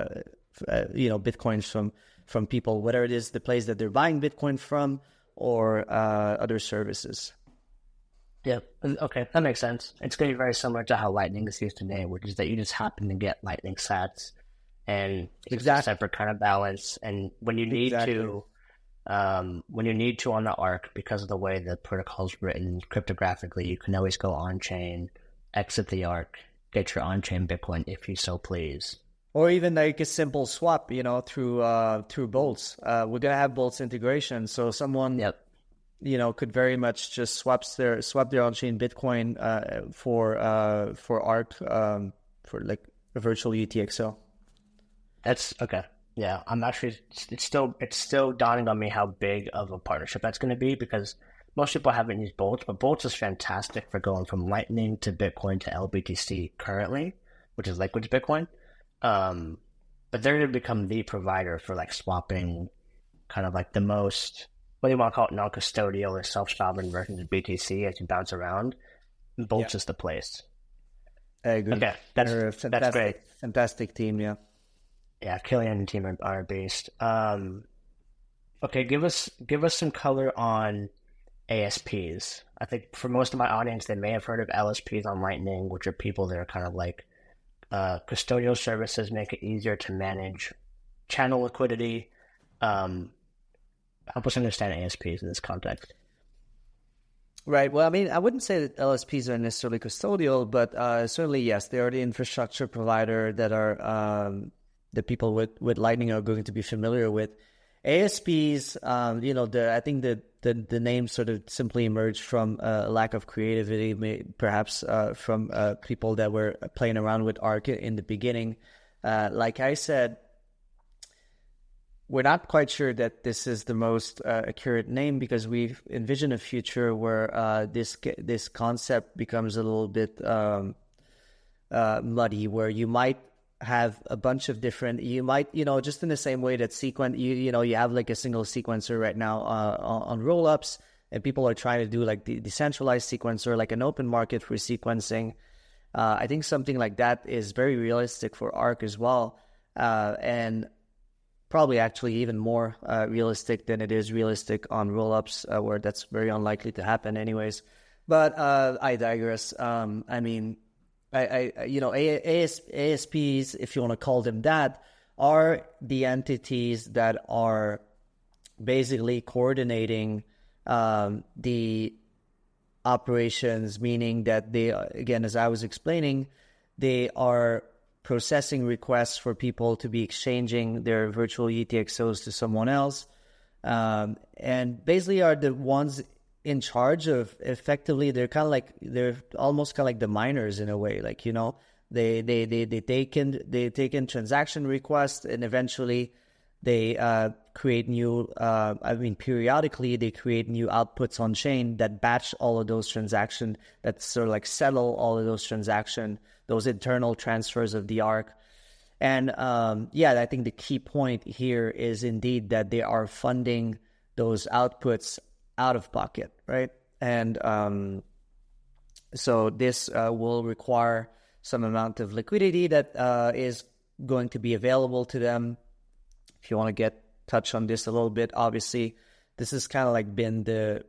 Bitcoins from people, whether it is the place that they're buying Bitcoin from or other services. Yeah, okay, that makes sense. It's going to be very similar to how Lightning is used today, which is that you just happen to get Lightning sats, and it's a separate kind of balance. And when you need to, on the Arc, because of the way the protocol is written cryptographically, you can always go on chain, exit the Arc, get your on chain Bitcoin if you so please. Or even like a simple swap, through Boltz. We're gonna have Boltz integration, so someone, could very much just swap their on-chain Bitcoin for Arc for like a virtual UTXO. That's okay. Yeah, I'm actually it's still dawning on me how big of a partnership that's going to be, because most people haven't used Boltz, but Boltz is fantastic for going from Lightning to Bitcoin to LBTC currently, which is Liquid's Bitcoin. But they're going to become the provider for like swapping kind of like the most, what do you want to call it, non-custodial or self-sovereign versions of BTC as you bounce around. Boltz is the place. I agree. Okay, that's great. Fantastic team, yeah. Yeah, Killian and team are a beast. Okay, give us some color on ASPs. I think for most of my audience, they may have heard of LSPs on Lightning, which are people that are kind of like custodial services, make it easier to manage channel liquidity. Help us understand ASPs in this context. Right. Well, I mean, I wouldn't say that LSPs are necessarily custodial, but certainly, yes, they are the infrastructure provider that are the people with Lightning are going to be familiar with. ASPs, I think the name sort of simply emerged from a lack of creativity, perhaps from people that were playing around with Arc in the beginning. Like I said, we're not quite sure that this is the most accurate name, because we've envisioned a future where this concept becomes a little bit muddy, where you might have a bunch of different, just in the same way that you have like a single sequencer right now on rollups, and people are trying to do like the decentralized sequencer, like an open market for sequencing. I think something like that is very realistic for Arc as well, and probably actually even more realistic than it is realistic on rollups, where that's very unlikely to happen anyways. But I digress. ASPs, if you want to call them that, are the entities that are basically coordinating the operations, meaning that they, again, as I was explaining, they are processing requests for people to be exchanging their virtual UTXOs to someone else, and basically are the ones in charge of, effectively, they're almost kind of like the miners in a way, like, They take in transaction requests, and eventually they create new. Periodically they create new outputs on chain that batch all of those transactions, that sort of like settle all of those transactions, those internal transfers of the Arc. And I think the key point here is indeed that they are funding those outputs out of pocket, right? And so this will require some amount of liquidity that is going to be available to them. If you want to touch on this a little bit, obviously, this has kind of like been the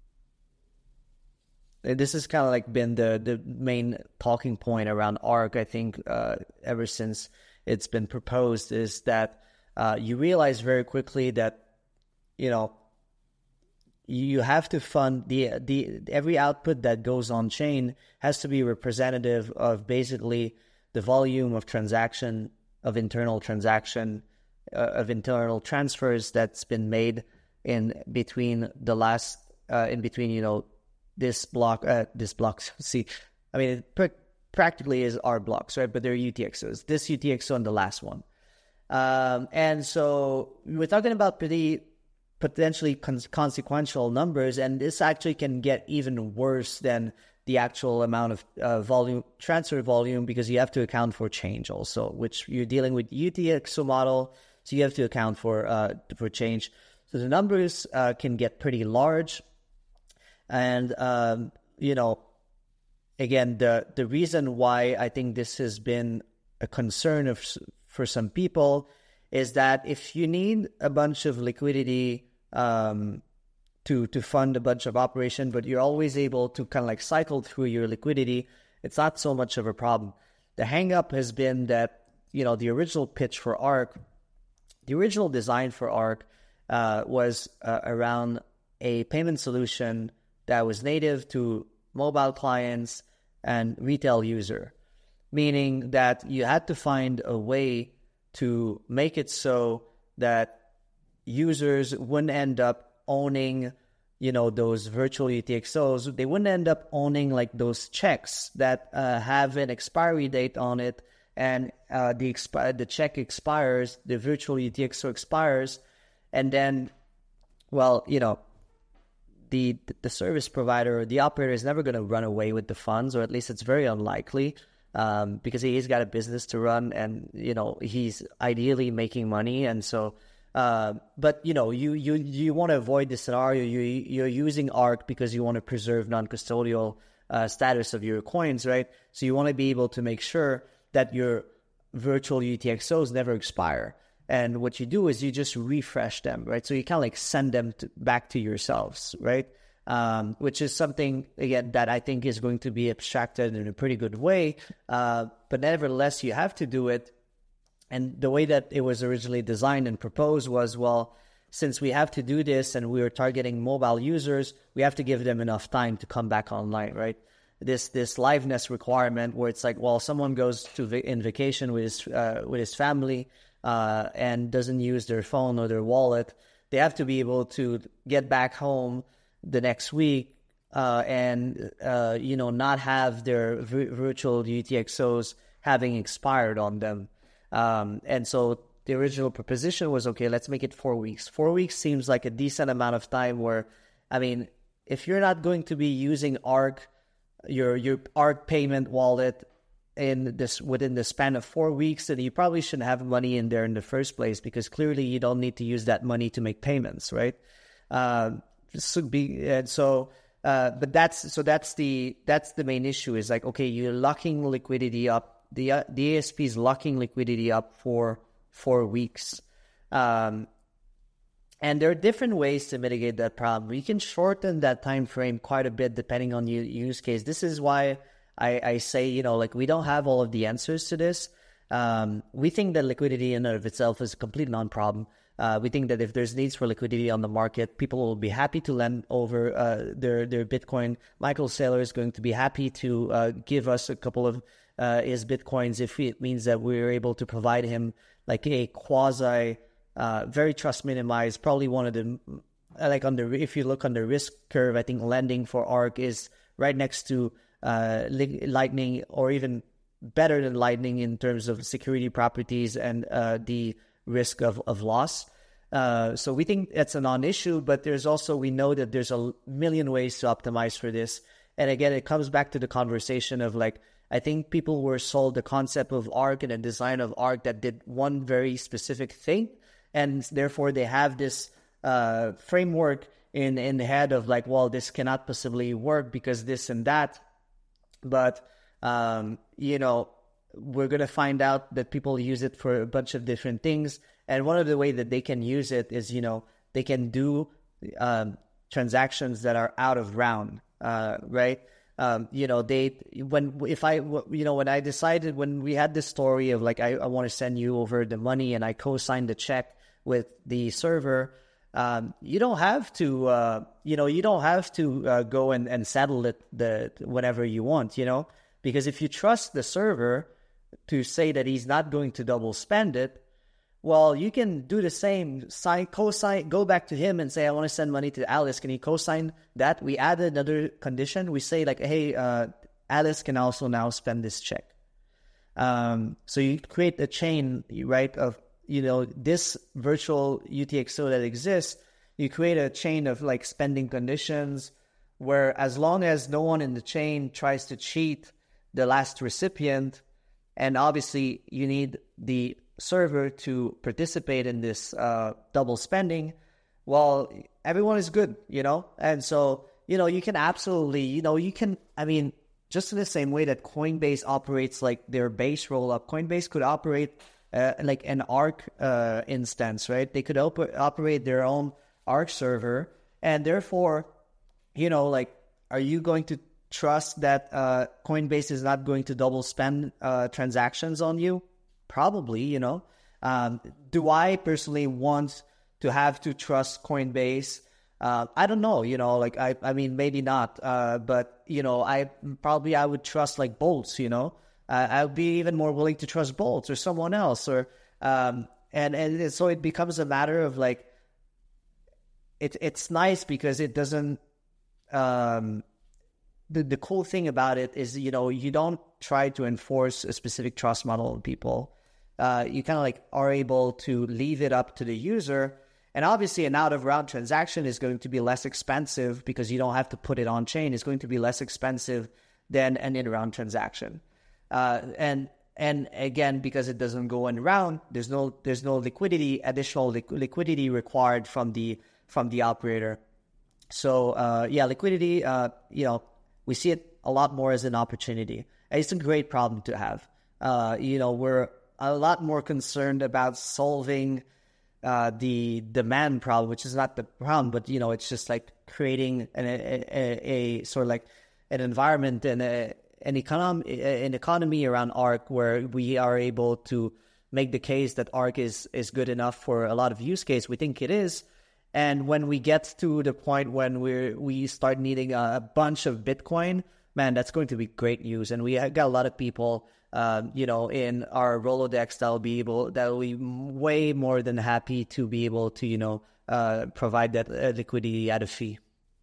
main talking point around Arc, I think, ever since it's been proposed, is that you realize very quickly that, you know, you have to fund every output that goes on chain has to be representative of basically the volume of internal transfers that's been made in between this block. See, I mean, it practically is our blocks, right? But they're UTXOs. This UTXO and the last one, and so we're talking about pretty potentially consequential numbers, and this actually can get even worse than the actual amount of transfer volume, because you have to account for change also, which you're dealing with UTXO model, so you have to account for change. So the numbers can get pretty large, and again, the reason why I think this has been a concern for some people is that if you need a bunch of liquidity to fund a bunch of operation, but you're always able to kind of like cycle through your liquidity, it's not so much of a problem. The hang up has been that, you know, the original pitch for Arc, the original design for Arc was around a payment solution that was native to mobile clients and retail user, meaning that you had to find a way to make it so that users wouldn't end up owning, you know, those virtual UTXOs. They wouldn't end up owning like those checks that have an expiry date on it, and the check expires, the virtual UTXO expires, and then, well, you know, the service provider or the operator is never going to run away with the funds, or at least it's very unlikely, because he's got a business to run, and, you know, he's ideally making money, and so. But you know, you want to avoid this scenario. You're using Arc because you want to preserve non-custodial status of your coins, right? So you want to be able to make sure that your virtual UTXOs never expire. And what you do is you just refresh them, right? So you kind of like send them back to yourselves, right? Which is something, again, that I think is going to be abstracted in a pretty good way. But nevertheless, you have to do it. And the way that it was originally designed and proposed was, well, since we have to do this and we are targeting mobile users, we have to give them enough time to come back online, right? This liveness requirement where it's like, well, someone goes in vacation with his family and doesn't use their phone or their wallet, they have to be able to get back home the next week and not have their virtual UTXOs having expired on them. And so the original proposition was, okay, let's make it 4 weeks. 4 weeks seems like a decent amount of time where, I mean, if you're not going to be using Arc, your Arc payment wallet within the span of 4 weeks, then you probably shouldn't have money in there in the first place, because clearly you don't need to use that money to make payments, right? But that's the main issue, is like, okay, you're locking liquidity up. The ASP is locking liquidity up for 4 weeks. And there are different ways to mitigate that problem. You can shorten that time frame quite a bit depending on your use case. This is why I say, we don't have all of the answers to this. We think that liquidity in and of itself is a complete non-problem. We think that if there's needs for liquidity on the market, people will be happy to lend over their Bitcoin. Michael Saylor is going to be happy to give us a couple of his Bitcoins if it means that we're able to provide him like a quasi, very trust minimized, probably one of the, if you look on the risk curve, I think lending for Arc is right next to Lightning, or even better than Lightning in terms of security properties and the risk of loss. So we think that's a non-issue, but we know that there's a million ways to optimize for this. And again, it comes back to the conversation of like, I think people were sold the concept of Arc and a design of Arc that did one very specific thing. And therefore they have this framework in the head of like, well, this cannot possibly work because this and that. But, we're going to find out that people use it for a bunch of different things. And one of the ways that they can use it is, they can do transactions that are out of round, right? When I decided, when we had this story of like, I want to send you over the money and I co-signed the check with the server, you don't have to, go and settle it whenever you want, because if you trust the server to say that he's not going to double spend it, well, you can do the same, co-sign, go back to him and say, I want to send money to Alice. Can you co-sign that? We add another condition. We say like, hey, Alice can also now spend this check. So you create a chain, right, of, this virtual UTXO that exists. You create a chain of like spending conditions where as long as no one in the chain tries to cheat the last recipient, and obviously you need the server to participate in this double spending, well, everyone is good, and so you can absolutely, just in the same way that Coinbase operates like their base rollup, Coinbase could operate like an Arc instance, right? They could operate their own Arc server, and therefore, are you going to trust that Coinbase is not going to double spend transactions on you? Probably, do I personally want to have to trust Coinbase? I don't know, I mean, maybe not, but, I would trust like Bolts, I would be even more willing to trust Bolts or someone else, or, and so it becomes a matter of like, it's nice because it doesn't, the cool thing about it is, you don't try to enforce a specific trust model on people. You kind of like are able to leave it up to the user. And obviously an out of round transaction is going to be less expensive because you don't have to put it on chain. It's going to be less expensive than an in round transaction. And again, because it doesn't go in round, there's no liquidity, additional liquidity required from the operator. So liquidity, we see it a lot more as an opportunity. And it's a great problem to have. We're a lot more concerned about solving the demand problem, which is not the problem, but it's just like creating a sort of like an environment and an economy around Arc where we are able to make the case that Arc is good enough for a lot of use case. We think it is. And when we get to the point when we start needing a bunch of Bitcoin, man, that's going to be great news. And we got a lot of people, in our Rolodex that will be way more than happy to be able to, provide that liquidity at a fee.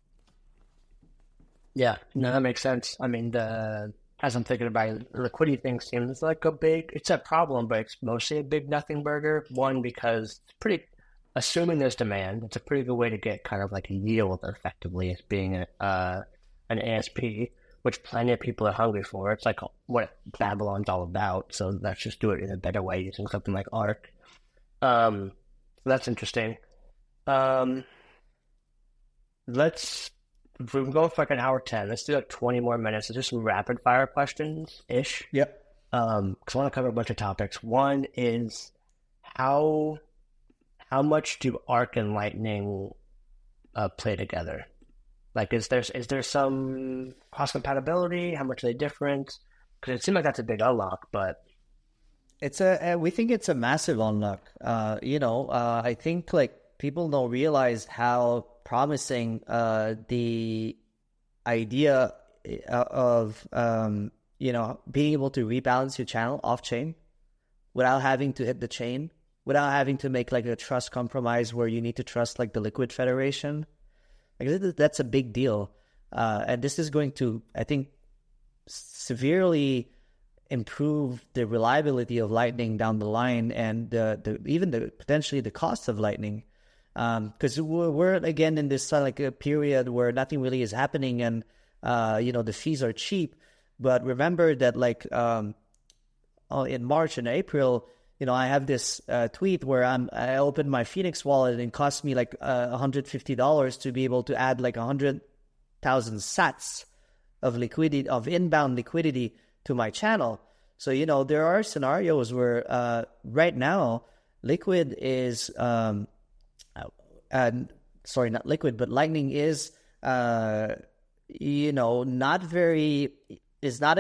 Yeah, no, that makes sense. I mean, as I'm thinking about it, the liquidity thing seems like it's a problem, but it's mostly a big nothing burger. One, because it's assuming there's demand, it's a pretty good way to get kind of like a yield effectively as being an ASP, which plenty of people are hungry for. It's like what Babylon's all about. So let's just do it in a better way using something like Arc. So that's interesting. We've been going for like an hour 10. Let's do like 20 more minutes. Let's do some rapid fire questions-ish. Yep. Because I want to cover a bunch of topics. One is how much do Arc and Lightning play together? Like, is there some cross compatibility? How much are they different? Because it seems like that's a big unlock, but we think it's a massive unlock. I think like people don't realize how promising the idea of being able to rebalance your channel off chain without having to hit the chain, without having to make like a trust compromise where you need to trust like the Liquid Federation. Like that's a big deal, and this is going to, I think, severely improve the reliability of Lightning down the line, and even potentially the cost of Lightning. Because we're again in this like a period where nothing really is happening, and the fees are cheap. But remember that like in March and April, I have this tweet where I opened my Phoenix wallet and it cost me like $150 to be able to add like 100,000 sats of liquidity, of inbound liquidity to my channel. So there are scenarios where right now Liquid is sorry, not Liquid, but Lightning is not very. It's not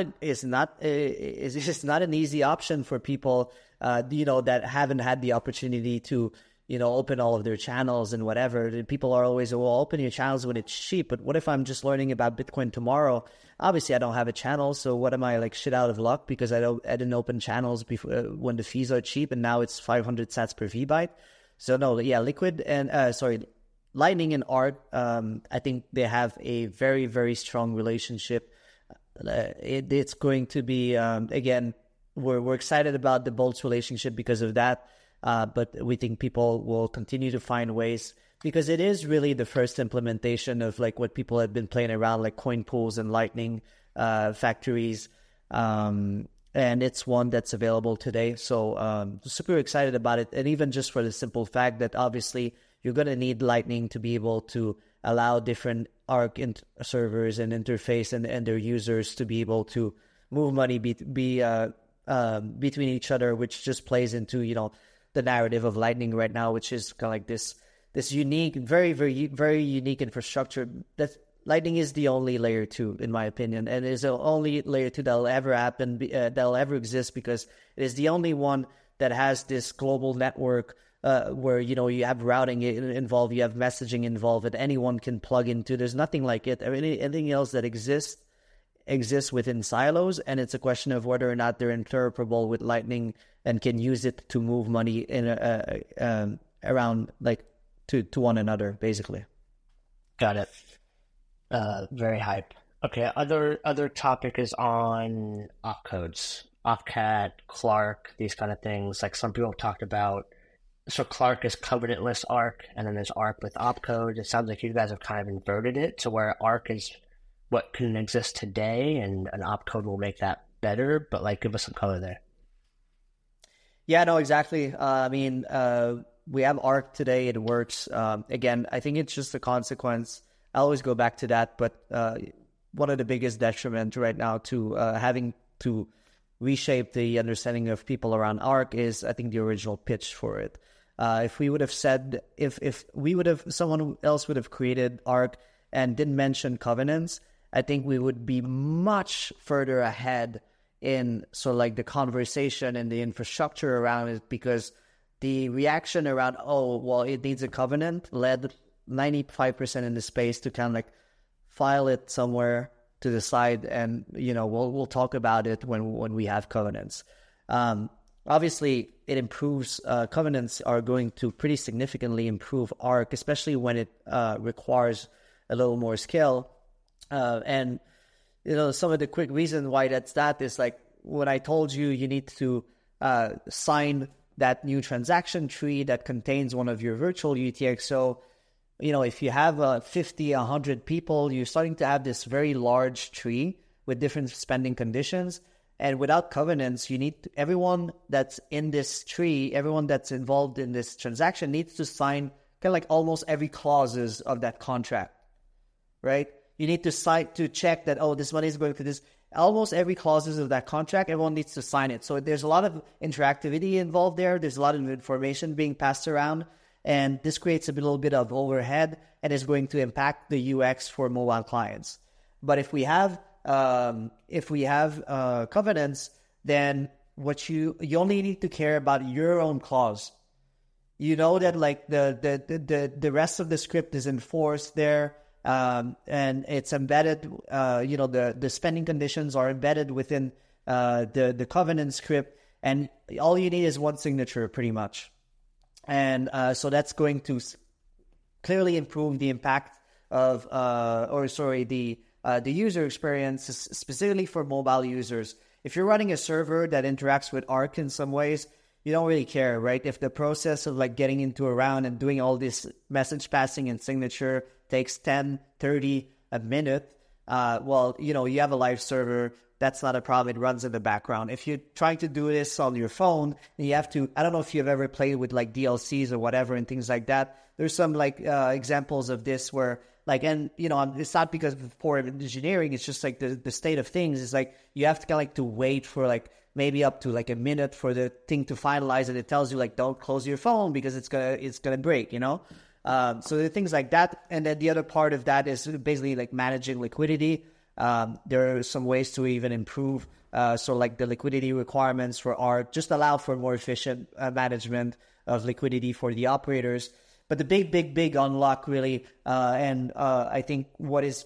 an easy option for people, that haven't had the opportunity to, open all of their channels and whatever. People are always, well, open your channels when it's cheap. But what if I'm just learning about Bitcoin tomorrow? Obviously, I don't have a channel, so what am I, like, shit out of luck because I didn't open channels before when the fees are cheap, and now it's 500 sats per VByte. So no, yeah, Liquid and Lightning and ARK, I think they have a very, very strong relationship. It's going to be again. We're excited about the Boltz relationship because of that, but we think people will continue to find ways, because it is really the first implementation of like what people have been playing around, like coin pools and Lightning factories, and it's one that's available today. So super excited about it, and even just for the simple fact that obviously you're going to need Lightning to be able to allow different ARK servers and interface and their users to be able to move money between each other, which just plays into the narrative of Lightning right now, which is kind of like this unique, very, very, very unique infrastructure. That Lightning is the only layer 2, in my opinion, and is the only layer 2 that'll ever happen, that'll ever exist, because it is the only one that has this global network where you have routing involved, you have messaging involved, that anyone can plug into. There's nothing like it. I mean, anything else that exists within silos, and it's a question of whether or not they're interoperable with Lightning and can use it to move money in around like to one another, basically. Got it. Very hype. Okay, other topic is on opcodes, Opcat, Clark, these kind of things. Like some people talked about. So Clark is covenantless ARK, and then there's ARK with opcode. It sounds like you guys have kind of inverted it to where ARK is what can exist today, and an opcode will make that better. But like, give us some color there. Yeah, no, exactly. We have ARK today. It works. Again, I think it's just a consequence. I always go back to that. But one of the biggest detriments right now to having to reshape the understanding of people around ARK is, I think, the original pitch for it. If we would have said, someone else would have created ARK and didn't mention covenants, I think we would be much further ahead in sort of like the conversation and the infrastructure around it, because the reaction around, oh, well, it needs a covenant, led 95% in the space to kind of like file it somewhere to the side, and we'll talk about it when we have covenants. Obviously, it improves. Covenants are going to pretty significantly improve ARK, especially when it requires a little more scale. And some of the quick reason why that is like when I told you need to sign that new transaction tree that contains one of your virtual UTXO. If you have 50, 100 people, you're starting to have this very large tree with different spending conditions. And without covenants, you need everyone that's in this tree, everyone that's involved in this transaction needs to sign kind of like almost every clauses of that contract, right? You need to sign to check that, oh, this money is going to this. Almost every clauses of that contract, everyone needs to sign it. So there's a lot of interactivity involved there. There's a lot of information being passed around. And this creates a little bit of overhead and is going to impact the UX for mobile clients. But if we have covenants, then what you only need to care about your own clause. You know that like the rest of the script is enforced there, and it's embedded. The spending conditions are embedded within the covenant script, and all you need is one signature, pretty much. And so that's going to clearly improve the impact of, the user experience, specifically for mobile users. if you're running a server that interacts with Arc in some ways, you don't really care, right? If the process of like getting into a round and doing all this message passing and signature takes 10, 30, a minute, well, you have a live server. That's not a problem. It runs in the background. If you're trying to do this on your phone, you have to, I don't know if you've ever played with like DLCs or whatever and things like that. There's some like examples of this where like, and it's not because of poor engineering. It's just like the state of things is like, you have to kind of like to wait for like maybe up to like a minute for the thing to finalize. And it tells you like, don't close your phone because it's gonna break, So there are things like that. And then the other part of that is basically like managing liquidity. There are some ways to even improve, so like the liquidity requirements for Arc, just allow for more efficient management of liquidity for the operators. But the big unlock really, and I think what is,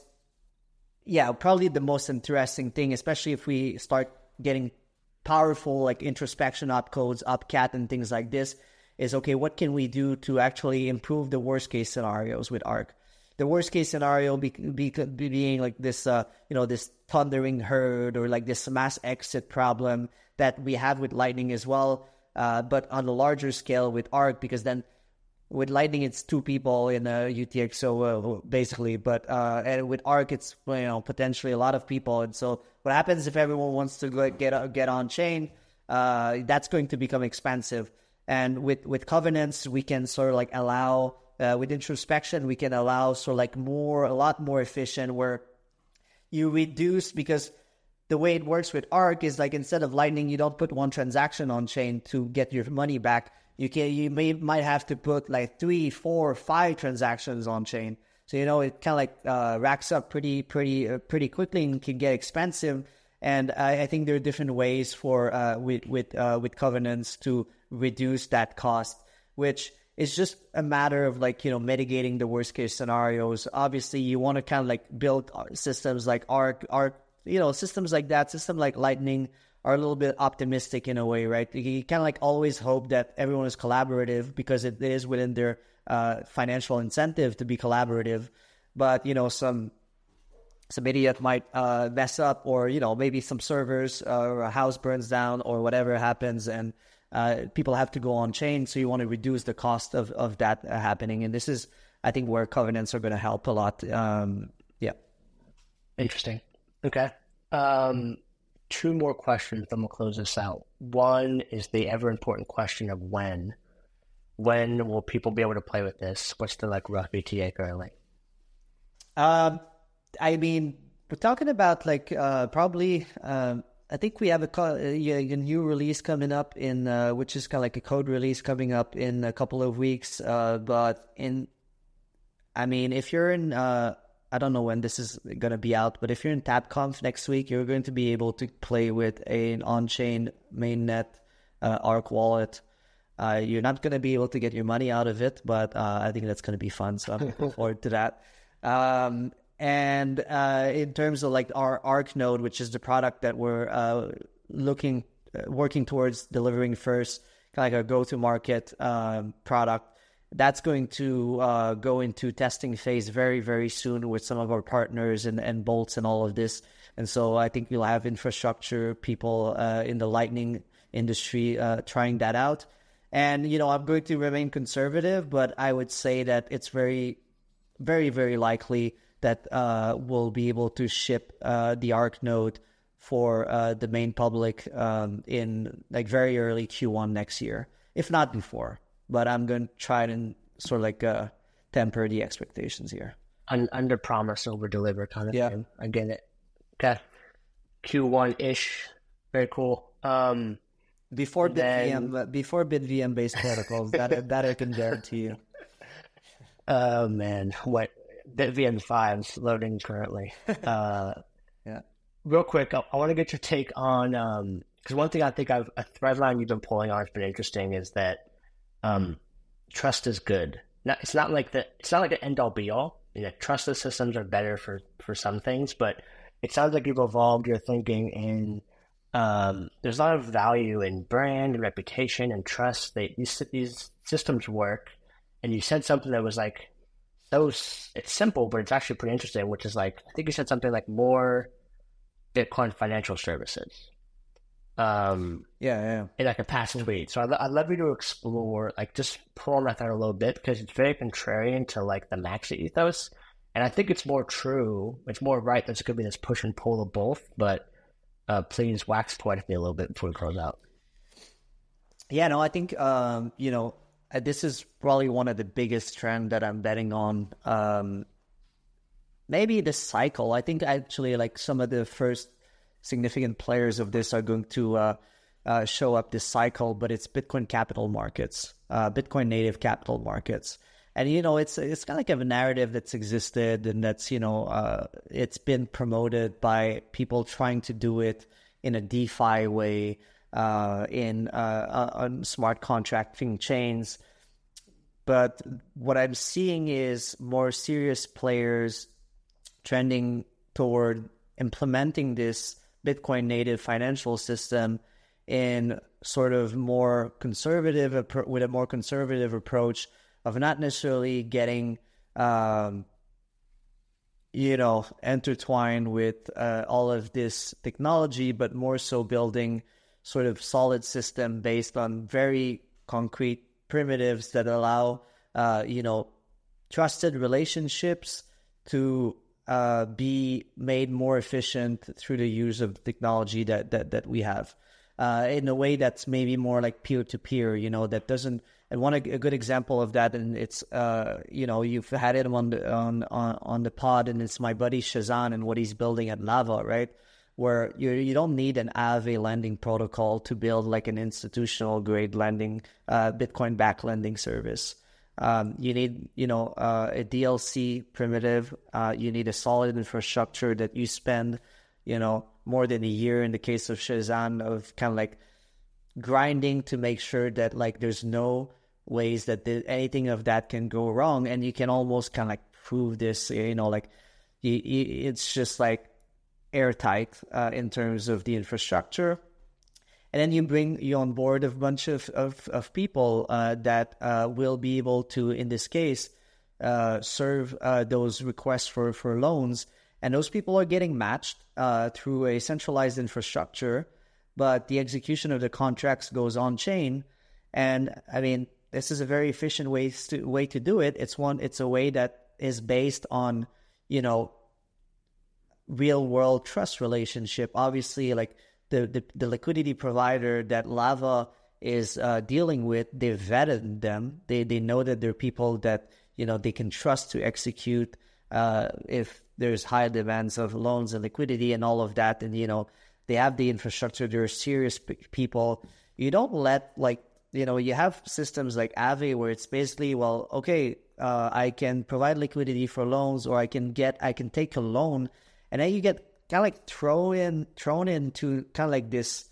probably the most interesting thing, especially if we start getting powerful like introspection opcodes, opcat and things like this, is okay, what can we do to actually improve the worst case scenarios with Arc? The worst case scenario being like this, this thundering herd or like this mass exit problem that we have with Lightning as well, but on a larger scale with Arc, because then with Lightning it's two people in a UTXO basically, but and with Arc it's potentially a lot of people, and so what happens if everyone wants to get on chain? That's going to become expensive, and with covenants we can sort of like allow. With introspection, we can allow a lot more efficient, where you reduce, because the way it works with Arc is like instead of Lightning, you don't put one transaction on chain to get your money back. You might have to put like 3, 4, 5 transactions on chain. So it kind of like racks up pretty quickly and can get expensive. And I think there are different ways for with covenants to reduce that cost, which it's just a matter of like, mitigating the worst case scenarios. Obviously, you want to kind of like build systems like Arc, systems like that, system like Lightning are a little bit optimistic in a way, right? You kind of like always hope that everyone is collaborative because it is within their financial incentive to be collaborative. But, some idiot might mess up, or, maybe some servers or a house burns down or whatever happens, and people have to go on chain, so you want to reduce the cost of that happening. And this is, I think, where covenants are going to help a lot. Interesting. Okay. 2 more questions, then we'll close this out. One is the ever important question of when. When will people be able to play with this? What's the like rough ETA currently? I mean, we're talking about like probably. I think we have a new release coming up in, which is kind of like a code release coming up in a couple of weeks. But if you're in, I don't know when this is going to be out, but if you're in TabConf next week, you're going to be able to play with an on-chain mainnet Arc wallet. You're not going to be able to get your money out of it, but I think that's going to be fun. So I'm looking forward to that. And in terms of like our Arc node, which is the product that we're working towards delivering first, kind of like a go-to-market product, that's going to go into testing phase very, very soon with some of our partners and Bolts and all of this. And so I think you'll have infrastructure people in the Lightning industry trying that out. And, I'm going to remain conservative, but I would say that it's very, very, very likely that we'll be able to ship the Arc node for the main public in like very early Q1 next year, if not before. But I'm going to try and sort of like temper the expectations here. Under promise, over deliver kind of thing. I get it. Okay. Q1-ish. Very cool. Before BitVM based protocols, that I can guarantee you. Oh man, what? BitVM 5's loading currently. Real quick, I want to get your take on because one thing I think a thread line you've been pulling on has been interesting is that trust is good. Now, it's not like an end all be all. Trustless systems are better for some things, but it sounds like you've evolved your thinking in. There's a lot of value in brand and reputation and trust. These systems work, and you said something that was like. It's simple, but it's actually pretty interesting, which is like, I think you said something like more Bitcoin financial services. Yeah. in like a past tweet. So I'd love you to explore, like, just pull on that thread a little bit because it's very contrarian to like the Maxi ethos, and I think it's more true. It's more right. There's going to be this push and pull of both, but please wax poetic me a little bit before we close out. Yeah, no, I think this is probably one of the biggest trend that I'm betting on. Maybe this cycle. I think actually like some of the first significant players of this are going to show up this cycle, but it's Bitcoin capital markets, Bitcoin native capital markets. And, it's kind of like a narrative that's existed and that's, it's been promoted by people trying to do it in a DeFi way, on smart contracting chains. But what I'm seeing is more serious players trending toward implementing this Bitcoin native financial system in sort of more conservative, with a more conservative approach of not necessarily getting, intertwined with all of this technology, but more so building sort of solid system based on very concrete primitives that allow, trusted relationships to be made more efficient through the use of technology that we have, in a way that's maybe more like peer-to-peer, that doesn't. And a good example of that, and it's you've had it on the pod, and it's my buddy Shazan and what he's building at Lava, right? Where you don't need an Aave lending protocol to build like an institutional grade lending, Bitcoin backed lending service. You need, a DLC primitive. You need a solid infrastructure that you spend, more than a year in the case of Shazan of kind of like grinding to make sure that like there's no ways that anything of that can go wrong. And you can almost kind of like prove this, it's just like airtight in terms of the infrastructure. And then you on board a bunch of people that will be able to, in this case, serve those requests for loans. And those people are getting matched through a centralized infrastructure, but the execution of the contracts goes on chain. And I mean, this is a very efficient way to do it. It's a way that is based on, real world trust relationship. Obviously, like the liquidity provider that Lava is dealing with, they've vetted them. They know that they're people that, they can trust to execute if there's high demands of loans and liquidity and all of that. And, they have the infrastructure. They're serious people. You don't let you have systems like Aave where it's basically, well, okay, I can provide liquidity for loans, or I can take a loan, and then you get kind of like thrown into kind of like this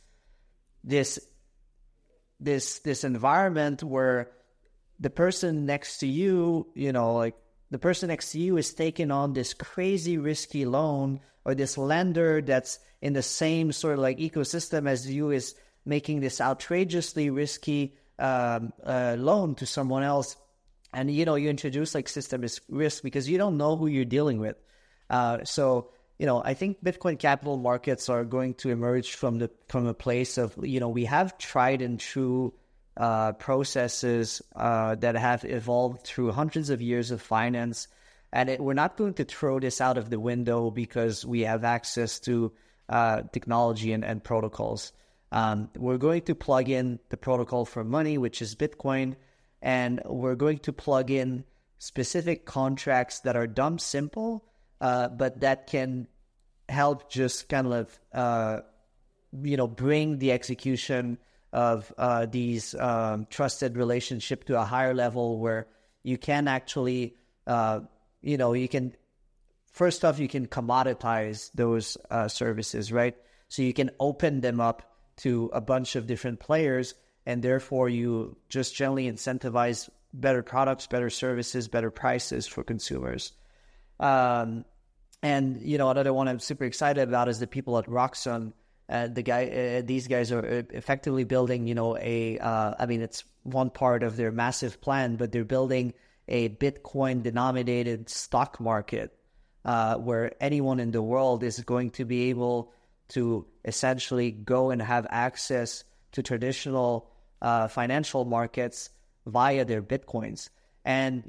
environment where the person next to you, the person next to you is taking on this crazy risky loan, or this lender that's in the same sort of like ecosystem as you is making this outrageously risky loan to someone else. And, you introduce like system risk because you don't know who you're dealing with. So I think Bitcoin capital markets are going to emerge from a place of, we have tried and true processes that have evolved through hundreds of years of finance. And we're not going to throw this out of the window because we have access to technology and protocols. We're going to plug in the protocol for money, which is Bitcoin, and we're going to plug in specific contracts that are dumb simple, but that can help just kind of, bring the execution of these trusted relationship to a higher level where you can actually, you can, first off, you can commoditize those services, right? So you can open them up to a bunch of different players, and therefore you just generally incentivize better products, better services, better prices for consumers. And, another one I'm super excited about is the people at Roxxon. These guys are effectively building, it's one part of their massive plan, but they're building a Bitcoin denominated stock market where anyone in the world is going to be able to essentially go and have access to traditional financial markets via their Bitcoins. And,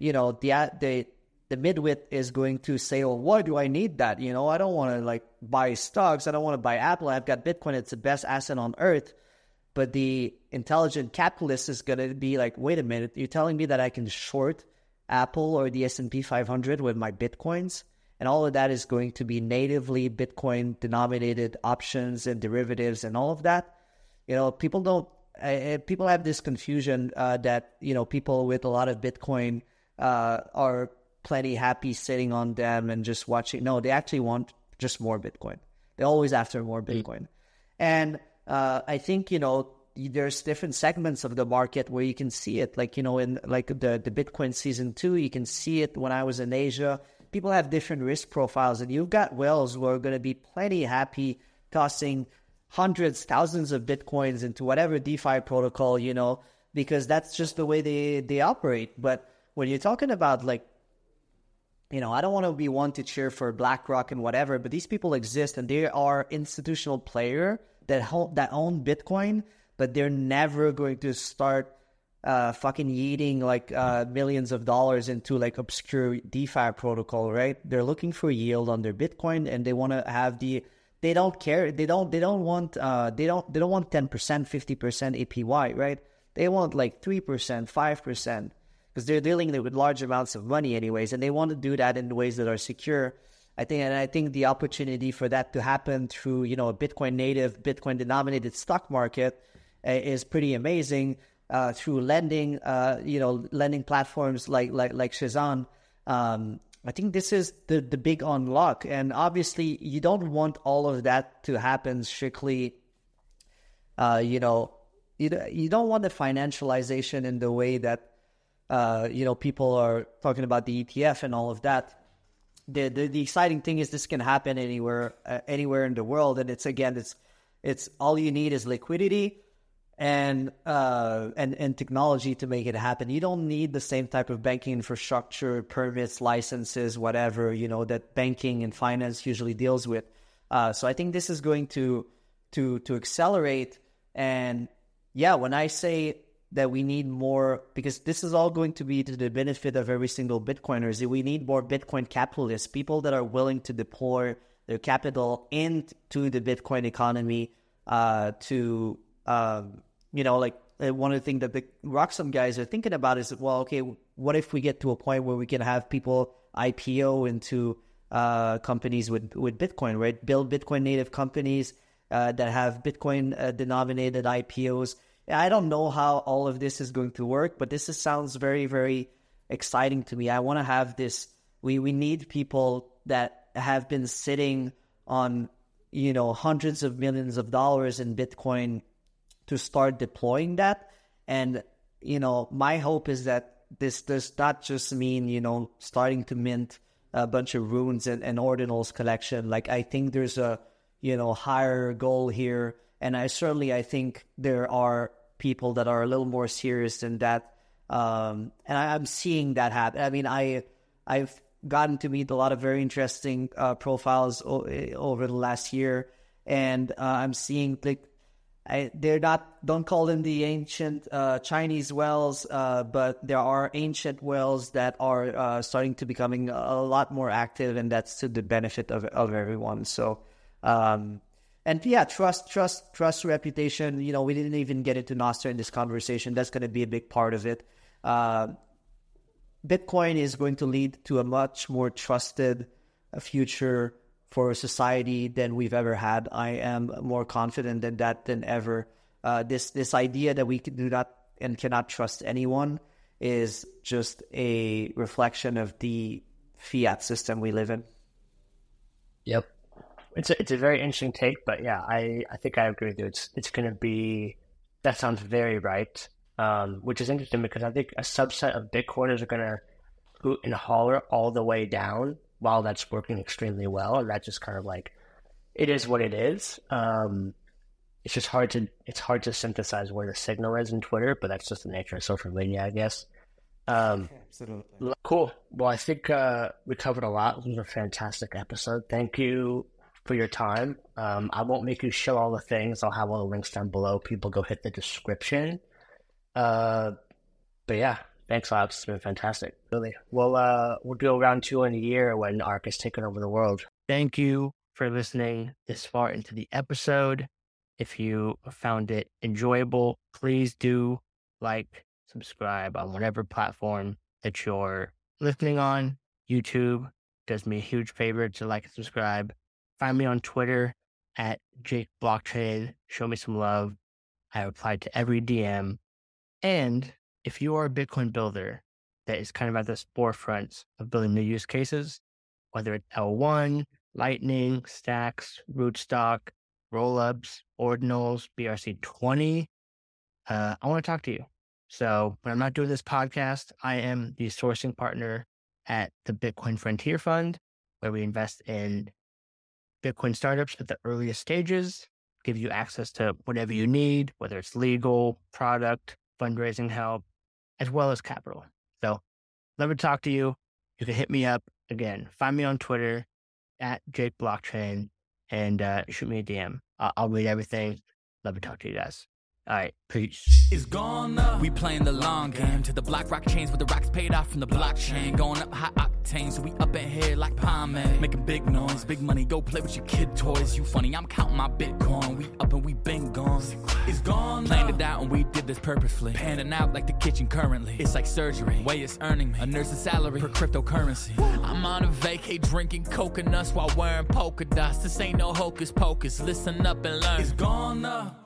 the midwit is going to say, well, why do I need that? I don't want to buy stocks. I don't want to buy Apple. I've got Bitcoin. It's the best asset on earth. But the intelligent capitalist is going to be like, wait a minute, you're telling me that I can short Apple or the S&P 500 with my Bitcoins? And all of that is going to be natively Bitcoin denominated options and derivatives and all of that. People have this confusion that, people with a lot of Bitcoin are plenty happy sitting on them and just watching. No, they actually want just more Bitcoin. They're always after more Bitcoin. And I think, there's different segments of the market where you can see it. In the Bitcoin season 2, you can see it when I was in Asia. People have different risk profiles, and you've got whales who are going to be plenty happy tossing hundreds, thousands of Bitcoins into whatever DeFi protocol, because that's just the way they operate. But when you're talking about I don't want to be one to cheer for BlackRock and whatever, but these people exist and they are institutional player that own Bitcoin, but they're never going to start fucking yeeting millions of dollars into obscure DeFi protocol, right? They're looking for yield on their Bitcoin, and they want to have they don't care. They don't want 10%, 50% APY, right? They want 3%, 5%. Because they're dealing with large amounts of money anyways, and they want to do that in ways that are secure. I think the opportunity for that to happen through, a Bitcoin native, Bitcoin denominated stock market is pretty amazing. Through lending, lending platforms like Shazam. I think this is the big unlock. And obviously you don't want all of that to happen strictly, you don't want the financialization in the way that, people are talking about the ETF and all of that. The exciting thing is this can happen anywhere in the world, and it's all you need is liquidity and technology to make it happen. You don't need the same type of banking infrastructure, permits, licenses, whatever that banking and finance usually deals with. So I think this is going to accelerate. And yeah, when I say that we need more, because this is all going to be to the benefit of every single Bitcoiner, we need more Bitcoin capitalists, people that are willing to deploy their capital into the Bitcoin economy one of the things that the Roxum guys are thinking about is, well, okay, what if we get to a point where we can have people IPO into companies with Bitcoin, right? Build Bitcoin native companies that have Bitcoin denominated IPOs. I don't know how all of this is going to work, but sounds very, very exciting to me. I want to have this. We need people that have been sitting on, hundreds of millions of dollars in Bitcoin to start deploying that. And, my hope is that this does not just mean, starting to mint a bunch of runes and ordinals collection. I think there's a, higher goal here. And I think there are people that are a little more serious than that. And I'm seeing that happen. I mean, I've gotten to meet a lot of very interesting profiles over the last year. And I'm seeing don't call them the ancient Chinese whales, but there are ancient whales that are starting to becoming a lot more active, and that's to the benefit of everyone. So, and yeah, trust, reputation. We didn't even get into Nostr in this conversation. That's going to be a big part of it. Bitcoin is going to lead to a much more trusted future for society than we've ever had. I am more confident in that than ever. This idea that we do not and cannot trust anyone is just a reflection of the fiat system we live in. Yep. It's a very interesting take, but yeah, I think I agree with you. It's going to be, that sounds very right, which is interesting because I think a subset of Bitcoiners are going to hoot and holler all the way down while that's working extremely well, and that's just kind of it is what it is. It's just hard to synthesize where the signal is in Twitter, but that's just the nature of social media, I guess. Absolutely. Cool. Well, I think we covered a lot. This was a fantastic episode. Thank you for your time. I won't make you show all the things. I'll have all the links down below. People go hit the description. But yeah, thanks, Alex. It's been fantastic. Really. We'll do a round 2 in a year when Ark is taking over the world. Thank you for listening this far into the episode. If you found it enjoyable, please do like, subscribe on whatever platform that you're listening on. YouTube does me a huge favor to like and subscribe. Find me on Twitter at Jake Blockchain. Show me some love. I reply to every DM. And if you are a Bitcoin builder that is kind of at the forefront of building new use cases, whether it's L1, Lightning, Stacks, Rootstock, Rollups, Ordinals, BRC20, I want to talk to you. So when I'm not doing this podcast, I am the sourcing partner at the Bitcoin Frontier Fund, where we invest in Bitcoin startups at the earliest stages, give you access to whatever you need, whether it's legal, product, fundraising help, as well as capital. So love to talk to you. You can hit me up. Again, find me on Twitter at Jake Blockchain and shoot me a DM. I'll read everything. Love to talk to you guys. All right, peace. It's gone up. We playing the long game to the BlackRock chains with the rocks paid off from the blockchain. Going up high octane, so we up in here like pomade. Making big noise, big money, go play with your kid toys. You funny, I'm counting my Bitcoin. We up and we been gone. It's gone. Planned it out and we did this purposefully. Panning out like the kitchen currently. It's like surgery, way it's earning me a nurse's salary per cryptocurrency. I'm on a vacay drinking coconuts while wearing polka dots. This ain't no hocus pocus. Listen up and learn. It's gone up.